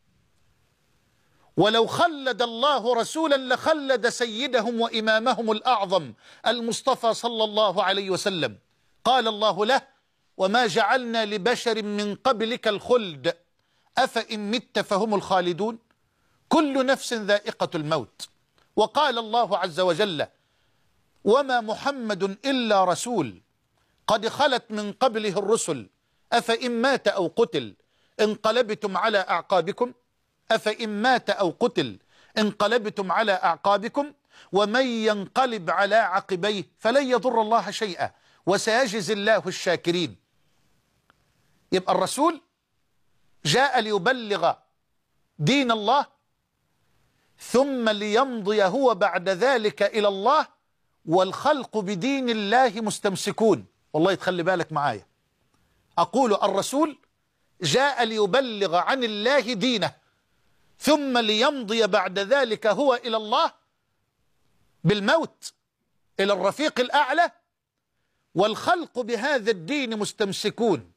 ولو خلد الله رسولا لخلد سيدهم وإمامهم الأعظم المصطفى صلى الله عليه وسلم. قال الله له: وما جعلنا لبشر من قبلك الخلد أفإن مت فهم الخالدون كل نفس ذائقة الموت. وقال الله عز وجل: وما محمد إلا رسول قد خلت من قبله الرسل أفإن مات أو قتل انقلبتم على أعقابكم أفإن مات أو قتل انقلبتم على أعقابكم ومن ينقلب على عقبيه فلن يضر الله شيئا وسيجزي الله الشاكرين. يبقى الرسول جاء ليبلغ دين الله ثم ليمضي هو بعد ذلك إلى الله، والخلق بدين الله مستمسكون. والله تخلي بالك معايا، أقول الرسول جاء ليبلغ عن الله دينه ثم ليمضي بعد ذلك هو إلى الله بالموت إلى الرفيق الأعلى، والخلق بهذا الدين مستمسكون.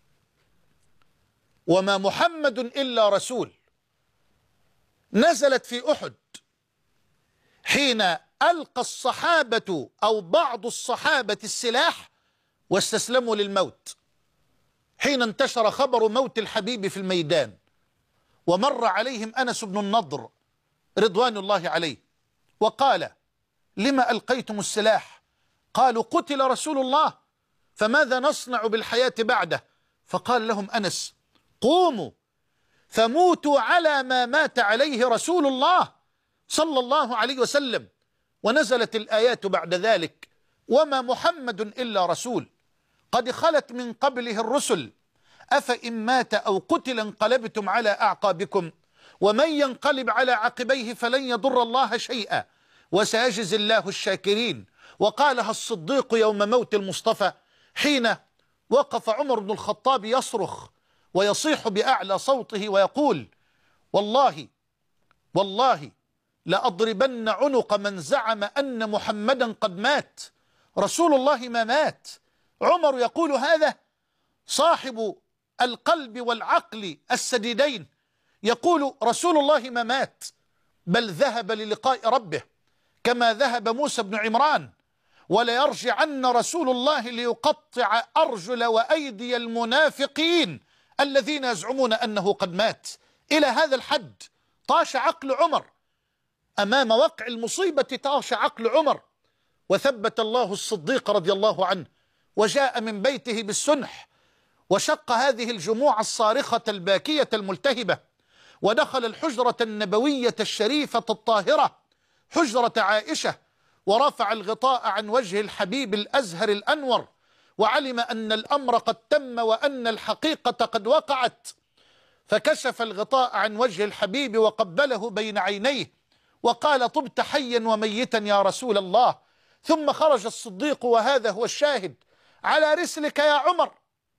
وما محمد إلا رسول. نزلت في أحد حين ألقى الصحابة أو بعض الصحابة السلاح واستسلموا للموت، حين انتشر خبر موت الحبيب في الميدان، ومر عليهم أنس بن النضر رضوان الله عليه وقال: لما ألقيتم السلاح؟ قالوا: قتل رسول الله فماذا نصنع بالحياة بعده؟ فقال لهم أنس: قوموا فموتوا على ما مات عليه رسول الله صلى الله عليه وسلم. ونزلت الآيات بعد ذلك: وما محمد إلا رسول قد خلت من قبله الرسل أفإن مات أو قتل انقلبتم على أعقابكم ومن ينقلب على عقبيه فلن يضر الله شيئا وسيجزي الله الشاكرين. وقالها الصديق يوم موت المصطفى حين وقف عمر بن الخطاب يصرخ ويصيح بأعلى صوته ويقول: والله لأضربن عنق من زعم أن محمدا قد مات، رسول الله ما مات. عمر يقول هذا، صاحب القلب والعقل السديدين يقول: رسول الله ما مات، بل ذهب للقاء ربه كما ذهب موسى بن عمران، وليرجعن رسول الله ليقطع أرجل وأيدي المنافقين الذين يزعمون أنه قد مات. إلى هذا الحد طاش عقل عمر أمام وقع المصيبة، طاش عقل عمر، وثبت الله الصديق رضي الله عنه، وجاء من بيته بالسنح، وشق هذه الجموع الصارخة الباكية الملتهبة، ودخل الحجرة النبوية الشريفة الطاهرة، حجرة عائشة، ورفع الغطاء عن وجه الحبيب الأزهر الأنور، وعلم أن الأمر قد تم وأن الحقيقة قد وقعت، فكشف الغطاء عن وجه الحبيب وقبله بين عينيه وقال: طبت حيا وميتا يا رسول الله. ثم خرج الصديق، وهذا هو الشاهد: على رسلك يا عمر،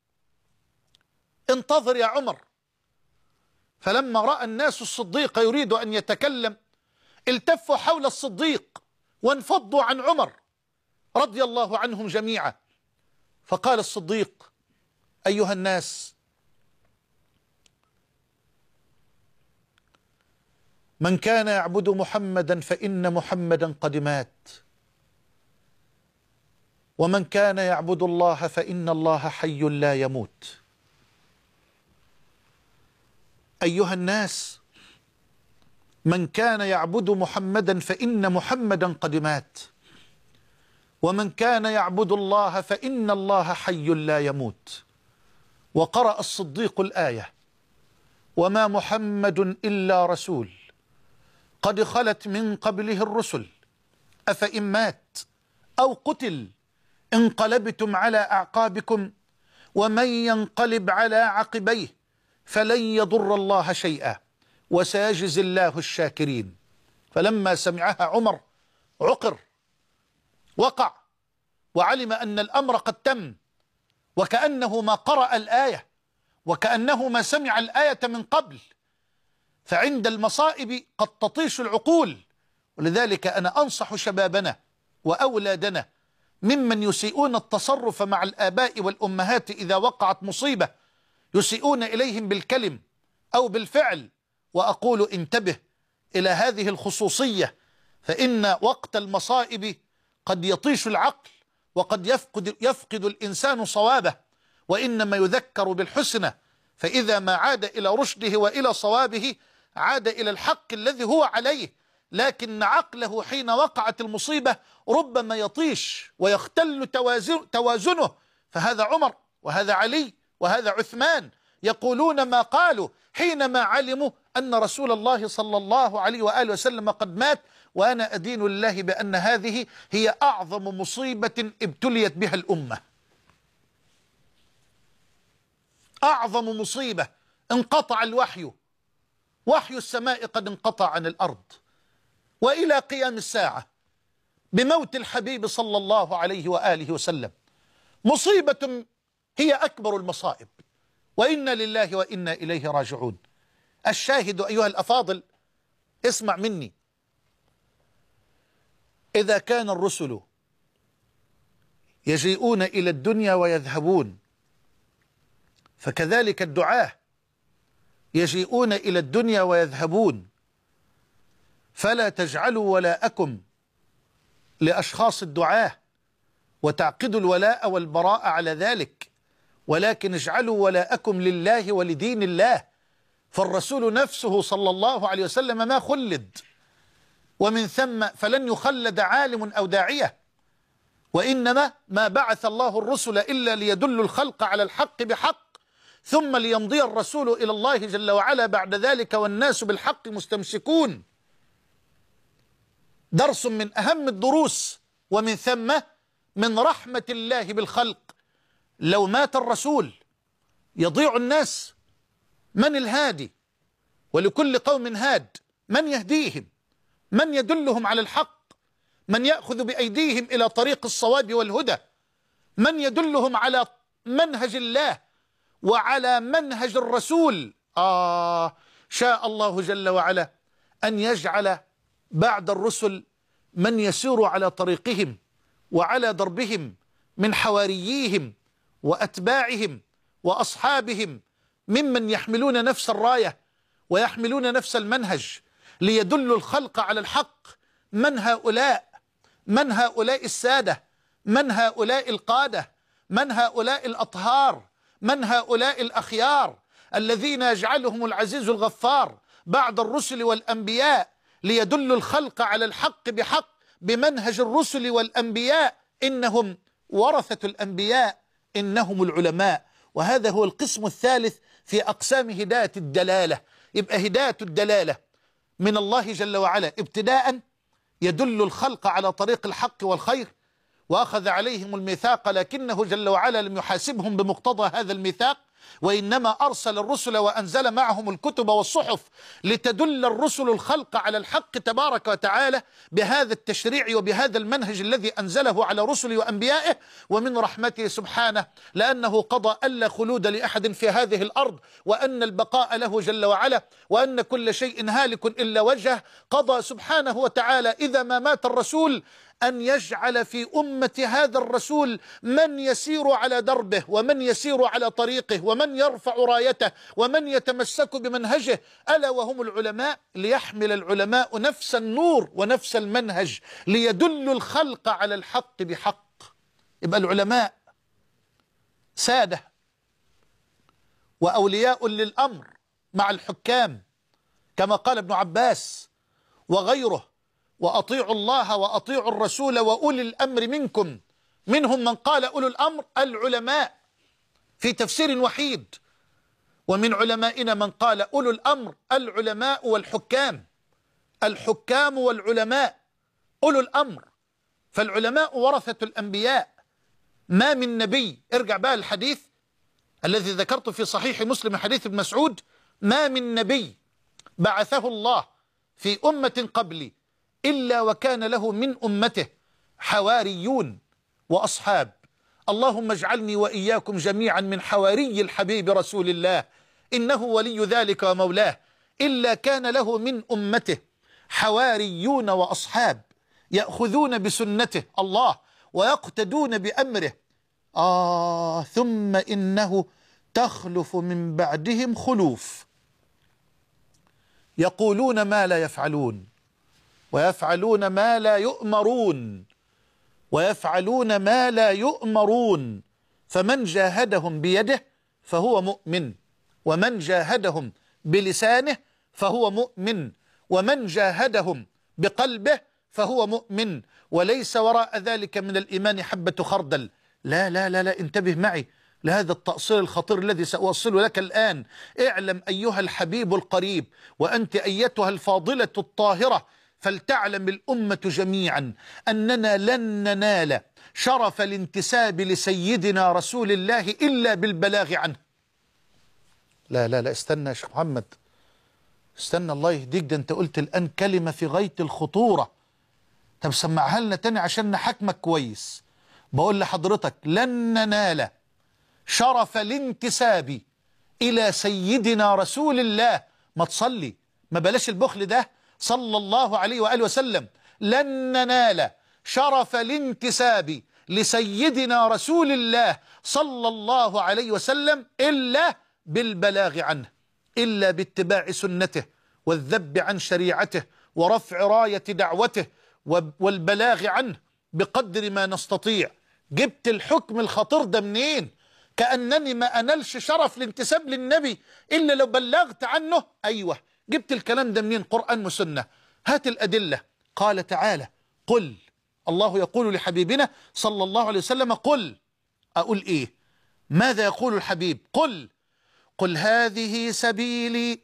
انتظر يا عمر. فلما رأى الناس الصديق يريد أن يتكلم التفوا حول الصديق وانفضوا عن عمر رضي الله عنهم جميعا. فقال الصديق: أيها الناس، من كان يعبد محمدا فإن محمدا قد مات، ومن كان يعبد الله فإن الله حي لا يموت. أيها الناس، من كان يعبد محمدا فإن محمدا قد مات، ومن كان يعبد الله فإن الله حي لا يموت. وقرأ الصديق الآية: وما محمد إلا رسول قد خلت من قبله الرسل أفإن مات أو قتل انقلبتم على أعقابكم ومن ينقلب على عقبيه فلن يضر الله شيئا وسيجزي الله الشاكرين. فلما سمعها عمر عقر، وقع، وعلم أن الأمر قد تم، وكأنه ما قرأ الآية، وكأنه ما سمع الآية من قبل. فعند المصائب قد تطيش العقول، ولذلك أنا أنصح شبابنا وأولادنا ممن يسيئون التصرف مع الآباء والأمهات إذا وقعت مصيبة، يسيئون إليهم بالكلم أو بالفعل، وأقول: انتبه إلى هذه الخصوصية، فإن وقت المصائب قد يطيش العقل، وقد يفقد الإنسان صوابه، وإنما يذكر بالحسنى، فإذا ما عاد إلى رشده وإلى صوابه عاد إلى الحق الذي هو عليه. لكن عقله حين وقعت المصيبة ربما يطيش ويختل توازنه. فهذا عمر وهذا علي وهذا عثمان يقولون ما قالوا حينما علموا أن رسول الله صلى الله عليه وآله وسلم قد مات. وأنا أدين لله بأن هذه هي أعظم مصيبة ابتليت بها الأمة، أعظم مصيبة. انقطع الوحي، وحي السماء قد انقطع عن الأرض، وإلى قيام الساعة بموت الحبيب صلى الله عليه وآله وسلم. مصيبة هي أكبر المصائب، وإنا لله وإنا إليه راجعون. الشاهد أيها الأفاضل، اسمع مني: إذا كان الرسل يجيئون إلى الدنيا ويذهبون، فكذلك الدعاة يجيئون إلى الدنيا ويذهبون. فلا تجعلوا ولاءكم لأشخاص الدعاة وتعقدوا الولاء والبراء على ذلك، ولكن اجعلوا ولاءكم لله ولدين الله. فالرسول نفسه صلى الله عليه وسلم ما خلد، ومن ثم فلن يخلد عالم أو داعية، وإنما ما بعث الله الرسل إلا ليدل الخلق على الحق بحق، ثم ليمضي الرسول إلى الله جل وعلا بعد ذلك والناس بالحق مستمسكون. درس من أهم الدروس، ومن ثم من رحمة الله بالخلق. لو مات الرسول يضيع الناس. من الهادي؟ ولكل قوم هاد، من يهديهم؟ من يدلهم على الحق؟ من يأخذ بأيديهم إلى طريق الصواب والهدى؟ من يدلهم على منهج الله وعلى منهج الرسول؟ شاء الله جل وعلا أن يجعل بعد الرسل من يسير على طريقهم وعلى دربهم من حوارييهم وأتباعهم وأصحابهم، ممن يحملون نفس الراية ويحملون نفس المنهج ليدلوا الخلق على الحق من هؤلاء؟ من هؤلاء السادة؟ من هؤلاء القادة؟ من هؤلاء الأطهار؟ من هؤلاء الأخيار الذين يجعلهم العزيز الغفار بعد الرسل والأنبياء ليدلوا الخلق على الحق بحق بمنهج الرسل والأنبياء؟ إنهم ورثة الأنبياء، إنهم العلماء. وهذا هو القسم الثالث في أقسام هداية الدلالة. يبقى هداية الدلالة من الله جل وعلا ابتداء يدل الخلق على طريق الحق والخير، وأخذ عليهم الميثاق، لكنه جل وعلا لم يحاسبهم بمقتضى هذا الميثاق، وإنما أرسل الرسل وأنزل معهم الكتب والصحف لتدل الرسل الخلق على الحق تبارك وتعالى بهذا التشريع وبهذا المنهج الذي أنزله على رسله وأنبيائه. ومن رحمته سبحانه لأنه قضى ألا خلود لأحد في هذه الأرض، وأن البقاء له جل وعلا، وأن كل شيء هالك إلا وجهه، قضى سبحانه وتعالى إذا ما مات الرسول أن يجعل في أمة هذا الرسول من يسير على دربه، ومن يسير على طريقه، ومن يرفع رايته، ومن يتمسك بمنهجه، ألا وهم العلماء، ليحمل العلماء نفس النور ونفس المنهج ليدلوا الخلق على الحق بحق. يبقى العلماء سادة وأولياء للأمر مع الحكام، كما قال ابن عباس وغيره: وأطيعوا الله وأطيعوا الرسول وأولي الأمر منكم. منهم من قال أولو الأمر العلماء في تفسير وحيد، ومن علمائنا من قال أولو الأمر العلماء والحكام، الحكام والعلماء أولو الأمر. فالعلماء ورثة الأنبياء. ما من نبي، ارجع بقى الحديث الذي ذكرته في صحيح مسلم حديث ابن مسعود: ما من نبي بعثه الله في أمة قبلي إلا وكان له من أمته حواريون وأصحاب. اللهم اجعلني وإياكم جميعا من حواري الحبيب رسول الله، إنه ولي ذلك ومولاه. إلا كان له من أمته حواريون وأصحاب يأخذون بسنته الله ويقتدون بأمره. ثم إنه تخلف من بعدهم خلوف يقولون ما لا يفعلون، ويفعلون ما لا يؤمرون، ويفعلون ما لا يؤمرون. فمن جاهدهم بيده فهو مؤمن، ومن جاهدهم بلسانه فهو مؤمن، ومن جاهدهم بقلبه فهو مؤمن، وليس وراء ذلك من الإيمان حبة خردل. لا لا لا لا، انتبه معي لهذا التأصيل الخطير الذي سأوصله لك الآن. اعلم أيها الحبيب القريب، وأنت أيتها الفاضلة الطاهرة، فلتعلم الأمة جميعا أننا لن ننال شرف الانتساب لسيدنا رسول الله إلا بالبلاغ عنه. لا لا لا، استنى يا شيخ محمد، استنى الله يهديك، ده انت قلت الآن كلمة في غاية الخطورة. طب سمعها لنا تاني عشان نحكمك كويس. بقول لحضرتك لن ننال شرف الانتساب إلى سيدنا رسول الله. ما تصلي، ما بلاش البخل ده، صلى الله عليه وآله وسلم. لن ننال شرف الانتساب لسيدنا رسول الله صلى الله عليه وسلم إلا بالبلاغ عنه، إلا باتباع سنته والذب عن شريعته ورفع راية دعوته والبلاغ عنه بقدر ما نستطيع. جبت الحكم الخطير ده منين؟ كأنني ما أنلش شرف الانتساب للنبي إلا لو بلغت عنه. أيوة، جبت الكلام ده منين؟ قرآن وسنة. هات الأدلة. قال تعالى: قل، الله يقول لحبيبنا صلى الله عليه وسلم: قل. أقول إيه؟ ماذا يقول الحبيب؟ قل هذه سبيلي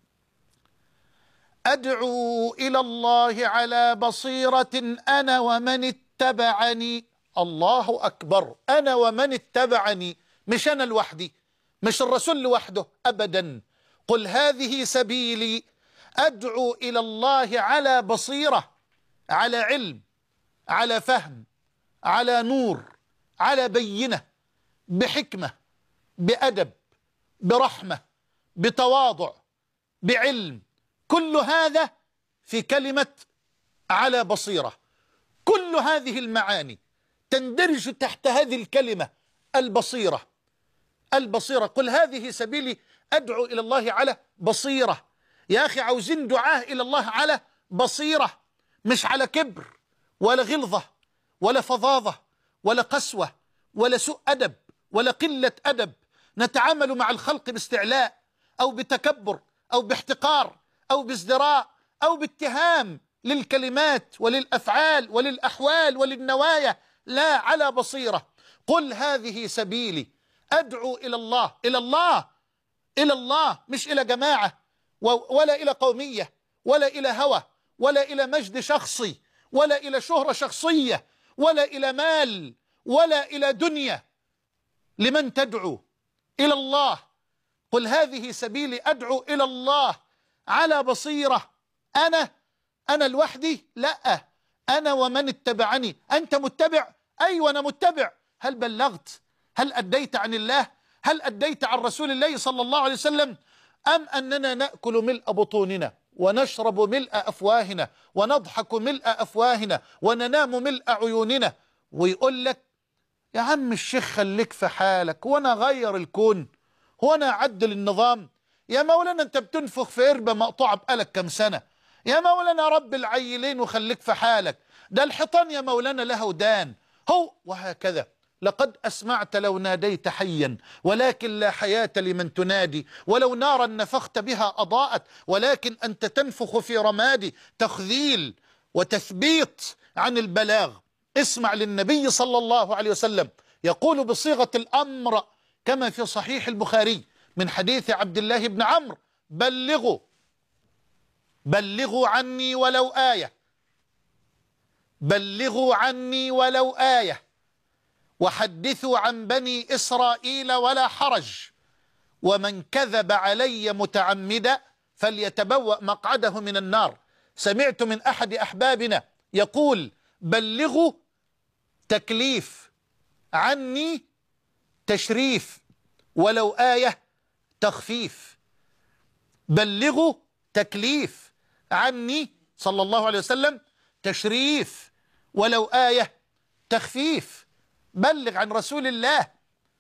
أدعو إلى الله على بصيرة أنا ومن اتبعني. الله أكبر، أنا ومن اتبعني، مش أنا لوحدي، مش الرسول لوحده أبدا. قل هذه سبيلي أدعو إلى الله على بصيرة، على علم، على فهم، على نور، على بينة، بحكمة، بأدب، برحمة، بتواضع، بعلم. كل هذا في كلمة على بصيرة. كل هذه المعاني تندرج تحت هذه الكلمة البصيرة. البصيرة. قل هذه سبيلي أدعو إلى الله على بصيرة. يا أخي عاوزين دعاه إلى الله على بصيرة، مش على كبر ولا غلظة ولا فظاظة ولا قسوة ولا سوء أدب ولا قلة أدب نتعامل مع الخلق باستعلاء أو بتكبر أو باحتقار أو بازدراء أو باتهام للكلمات وللأفعال وللأحوال وللنوايا. لا، على بصيرة. قل هذه سبيلي أدعو إلى الله، إلى الله، إلى الله، مش إلى جماعة ولا إلى قومية ولا إلى هوى ولا إلى مجد شخصي ولا إلى شهرة شخصية ولا إلى مال ولا إلى دنيا. لمن تدعو؟ إلى الله. قل هذه سبيلي أدعو إلى الله على بصيرة. أنا لوحدي؟ لا، أنا ومن اتبعني. أنت متبع؟ أيوة أنا متبع. هل بلغت؟ هل أديت عن الله؟ هل أديت عن رسول الله صلى الله عليه وسلم؟ أم أننا نأكل ملء بطوننا ونشرب ملء أفواهنا ونضحك ملء أفواهنا وننام ملء عيوننا؟ ويقول لك يا عم الشيخ خليك في حالك، هو أنا أغير الكون؟ هو أنا أعدل النظام؟ يا مولانا أنت بتنفخ في قربة مقطوعة بقالك كم سنة. يا مولانا رب العيلين وخليك في حالك. ده الحيطان يا مولانا لها ودان. هو وهكذا. لقد أسمعت لو ناديت حيا ولكن لا حياة لمن تنادي، ولو نارا نفخت بها أضاءت ولكن أنت تنفخ في رمادي. تخذيل وتثبيط عن البلاغ. اسمع للنبي صلى الله عليه وسلم يقول بصيغة الأمر كما في صحيح البخاري من حديث عبد الله بن عمرو: بلغوا عني ولو آية، بلغوا عني ولو آية، وحدثوا عن بني إسرائيل ولا حرج، ومن كذب علي متعمدا فليتبوأ مقعده من النار. سمعت من أحد أحبابنا يقول: بلغوا تكليف، عني تشريف، ولو آية تخفيف. بلغوا تكليف، عني صلى الله عليه وسلم تشريف، ولو آية تخفيف. بلغ عن رسول الله،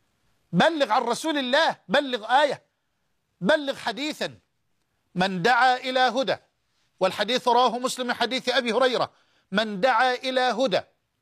بلغ عن رسول الله، بلغ آية، بلغ حديثا. من دعا إلى هدى، والحديث رواه مسلم من حديث أبي هريرة: من دعا إلى هدى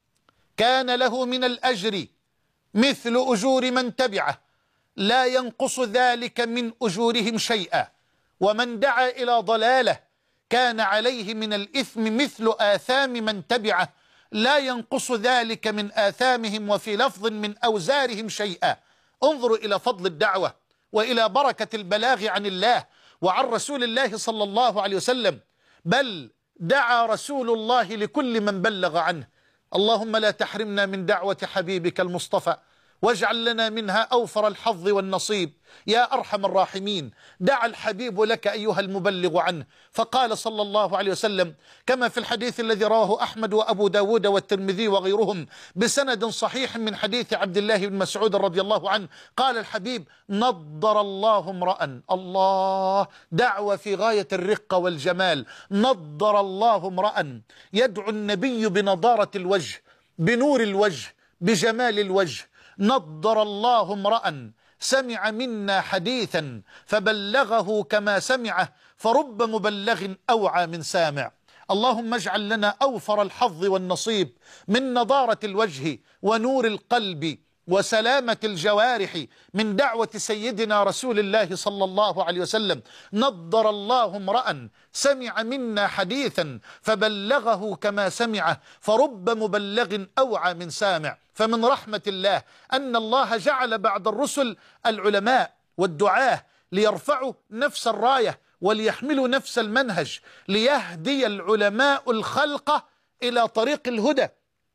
كان له من الأجر مثل أجور من تبعه لا ينقص ذلك من أجورهم شيئا، ومن دعا إلى ضلالة كان عليه من الإثم مثل آثام من تبعه لا ينقص ذلك من آثامهم، وفي لفظ من أوزارهم شيئا. انظروا إلى فضل الدعوة وإلى بركة البلاغ عن الله وعن رسول الله صلى الله عليه وسلم. بل دعا رسول الله لكل من بلغ عنه. اللهم لا تحرمنا من دعوة حبيبك المصطفى، واجعل لنا منها أوفر الحظ والنصيب يا أرحم الراحمين. دعا الحبيب لك أيها المبلغ عنه، فقال صلى الله عليه وسلم كما في الحديث الذي رواه أحمد وأبو داود والترمذي وغيرهم بسند صحيح من حديث عبد الله بن مسعود رضي الله عنه، قال الحبيب: نضر الله امرأ، الله، دعوة في غاية الرقة والجمال، نضر الله امرأ يدعو النبي بنضارة الوجه، بنور الوجه، بجمال الوجه. نضر الله امرأ سمع منا حديثا فبلغه كما سمعه، فرب مبلغ أوعى من سامع. اللهم اجعل لنا أوفر الحظ والنصيب من نضارة الوجه ونور القلب وسلامة الجوارح من دعوة سيدنا رسول الله صلى الله عليه وسلم. نضر الله امرأ سمع منا حديثا فبلغه كما سمعه، فرب مبلغ أوعى من سامع. فمن رحمة الله أن الله جعل بعد الرسل العلماء والدعاة ليرفعوا نفس الراية وليحملوا نفس المنهج، ليهدي العلماء الخلق إلى طريق الهدى،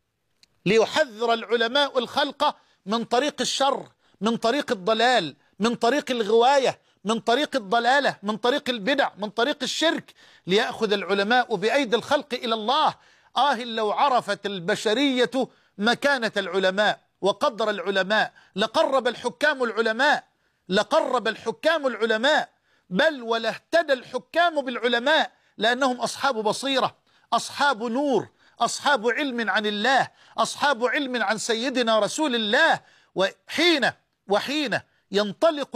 ليحذر العلماء الخلق من طريق الشر، من طريق الضلال، من طريق الغواية، من طريق الضلالة، من طريق البدع، من طريق الشرك، ليأخذ العلماء بأيدي الخلق إلى الله. لو عرفت البشرية مكانة العلماء وقدر العلماء لقرب الحكام العلماء، لقرب الحكام العلماء، بل ولاهتدى الحكام بالعلماء، لأنهم أصحاب بصيرة، أصحاب نور، أصحاب علم عن الله، أصحاب علم عن سيدنا رسول الله. وحين ينطلق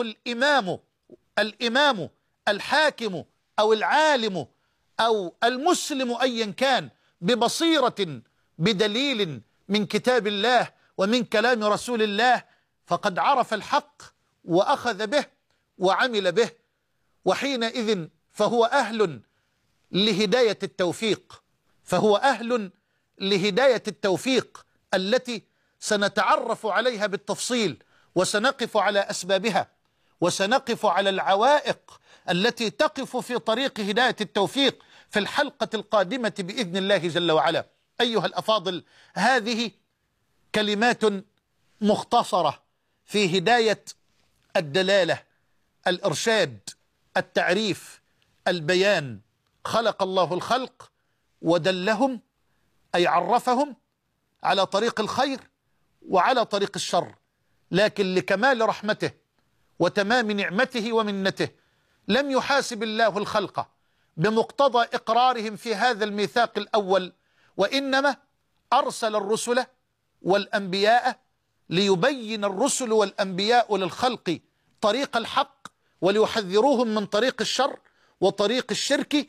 الإمام الحاكم أو العالم أو المسلم أيا كان ببصيرة بدليل من كتاب الله ومن كلام رسول الله فقد عرف الحق وأخذ به وعمل به، وحينئذ فهو أهل لهداية التوفيق، فهو أهل لهداية التوفيق التي سنتعرف عليها بالتفصيل، وسنقف على أسبابها، وسنقف على العوائق التي تقف في طريق هداية التوفيق في الحلقة القادمة بإذن الله جل وعلا. أيها الأفاضل، هذه كلمات مختصرة في هداية الدلالة، الإرشاد، التعريف، البيان. خلق الله الخلق ودلهم، أي عرفهم على طريق الخير وعلى طريق الشر، لكن لكمال رحمته وتمام نعمته ومنته لم يحاسب الله الخلق بمقتضى إقرارهم في هذا الميثاق الأول، وإنما أرسل الرسل والأنبياء ليبين الرسل والأنبياء للخلق طريق الحق وليحذروهم من طريق الشر وطريق الشرك.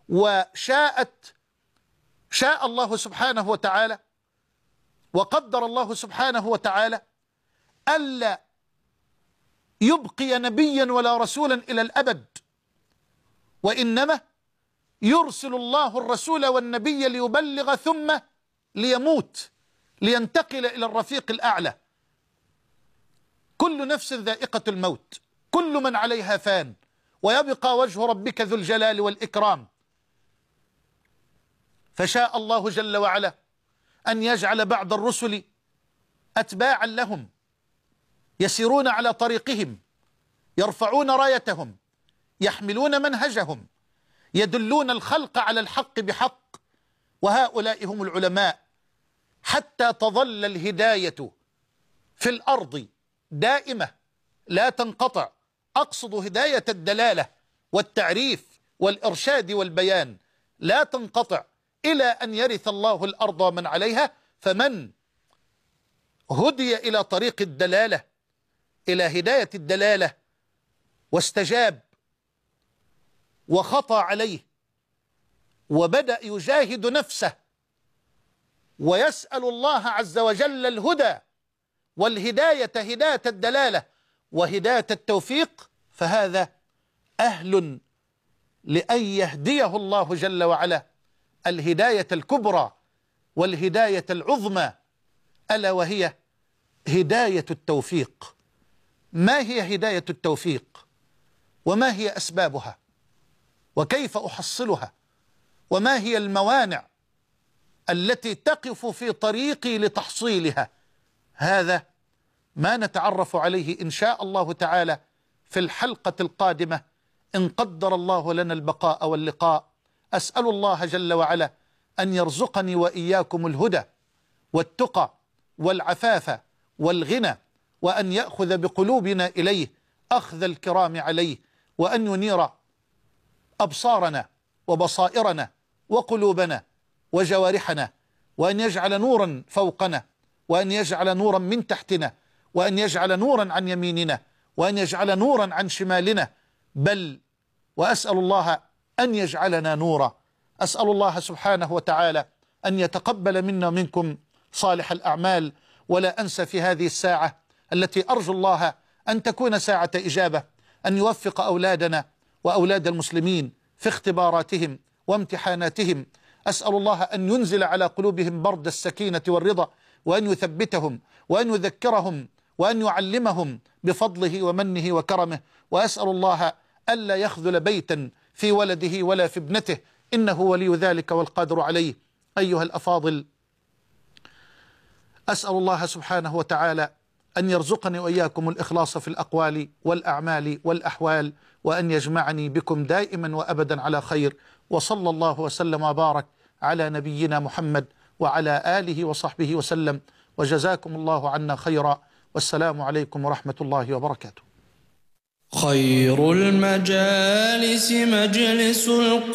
شاء الله سبحانه وتعالى وقدر الله سبحانه وتعالى ألا يبقي نبيا ولا رسولا إلى الأبد، وإنما يرسل الله الرسول والنبي ليبلغ ثم ليموت لينتقل إلى الرفيق الأعلى. كل نفس ذائقة الموت، كل من عليها فان، ويبقى وجه ربك ذو الجلال والإكرام. فشاء الله جل وعلا أن يجعل بعض الرسل أتباعا لهم يسيرون على طريقهم، يرفعون رايتهم، يحملون منهجهم، يدلون الخلق على الحق بحق، وهؤلاء هم العلماء، حتى تظل الهداية في الأرض دائمة لا تنقطع. أقصد هداية الدلالة والتعريف والإرشاد والبيان لا تنقطع إلى أن يرث الله الأرض ومن عليها. فمن هدي إلى طريق الدلالة، إلى هداية الدلالة، واستجاب وخطى عليه وبدأ يجاهد نفسه ويسأل الله عز وجل الهدى والهداية، هداية الدلالة وهداية التوفيق، فهذا أهل لأن يهديه الله جل وعلا الهداية الكبرى والهداية العظمى، ألا وهي هداية التوفيق. ما هي هداية التوفيق؟ وما هي أسبابها؟ وكيف أحصلها؟ وما هي الموانع التي تقف في طريقي لتحصيلها؟ هذا ما نتعرف عليه إن شاء الله تعالى في الحلقة القادمة إن قدر الله لنا البقاء واللقاء. أسأل الله جل وعلا أن يرزقني وإياكم الهدى والتقى والعفاف والغنى، وأن يأخذ بقلوبنا إليه أخذ الكرام عليه، وأن ينير أبصارنا وبصائرنا وقلوبنا وجوارحنا، وأن يجعل نورا فوقنا، وأن يجعل نورا من تحتنا، وأن يجعل نورا عن يميننا، وأن يجعل نورا عن شمالنا، بل وأسأل الله أن يجعلنا نورا. أسأل الله سبحانه وتعالى أن يتقبل منا ومنكم صالح الأعمال. ولا أنسى في هذه الساعة التي أرجو الله أن تكون ساعة إجابة أن يوفق أولادنا وأولاد المسلمين في اختباراتهم وامتحاناتهم. أسأل الله أن ينزل على قلوبهم برد السكينة والرضا، وأن يثبتهم وأن يذكرهم وأن يعلمهم بفضله ومنه وكرمه. وأسأل الله ألا يخذل بيتا في ولده ولا في ابنته، إنه ولي ذلك والقادر عليه. أيها الأفاضل، أسأل الله سبحانه وتعالى أن يرزقني وإياكم الإخلاص في الأقوال والأعمال والأحوال، وأن يجمعني بكم دائما وأبدا على خير. وصلى الله وسلم وبارك على نبينا محمد وعلى آله وصحبه وسلم، وجزاكم الله عنا خيرا، والسلام عليكم ورحمة الله وبركاته. خير المجالس مجلس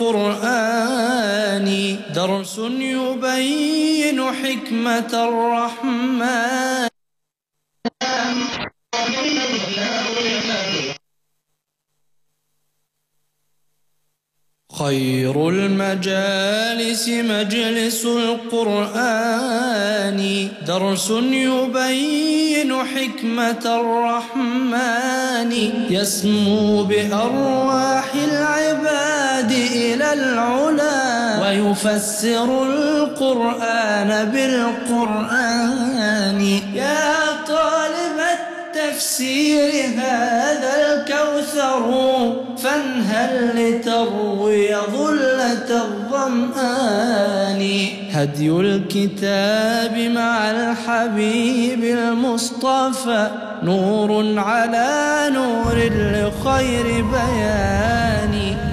القرآن، درس يبين حكمة الرحمن. خير المجالس مجلس القرآن درس يبين حكمة الرحمن يسمو بأرواح العباد إلى العلا ويفسر القرآن بالقرآن يا طالب التفسير هذا الكوثر فانهل لتروي ظلة الظمآن هدي الكتاب مع الحبيب المصطفى نور على نور لخير بيان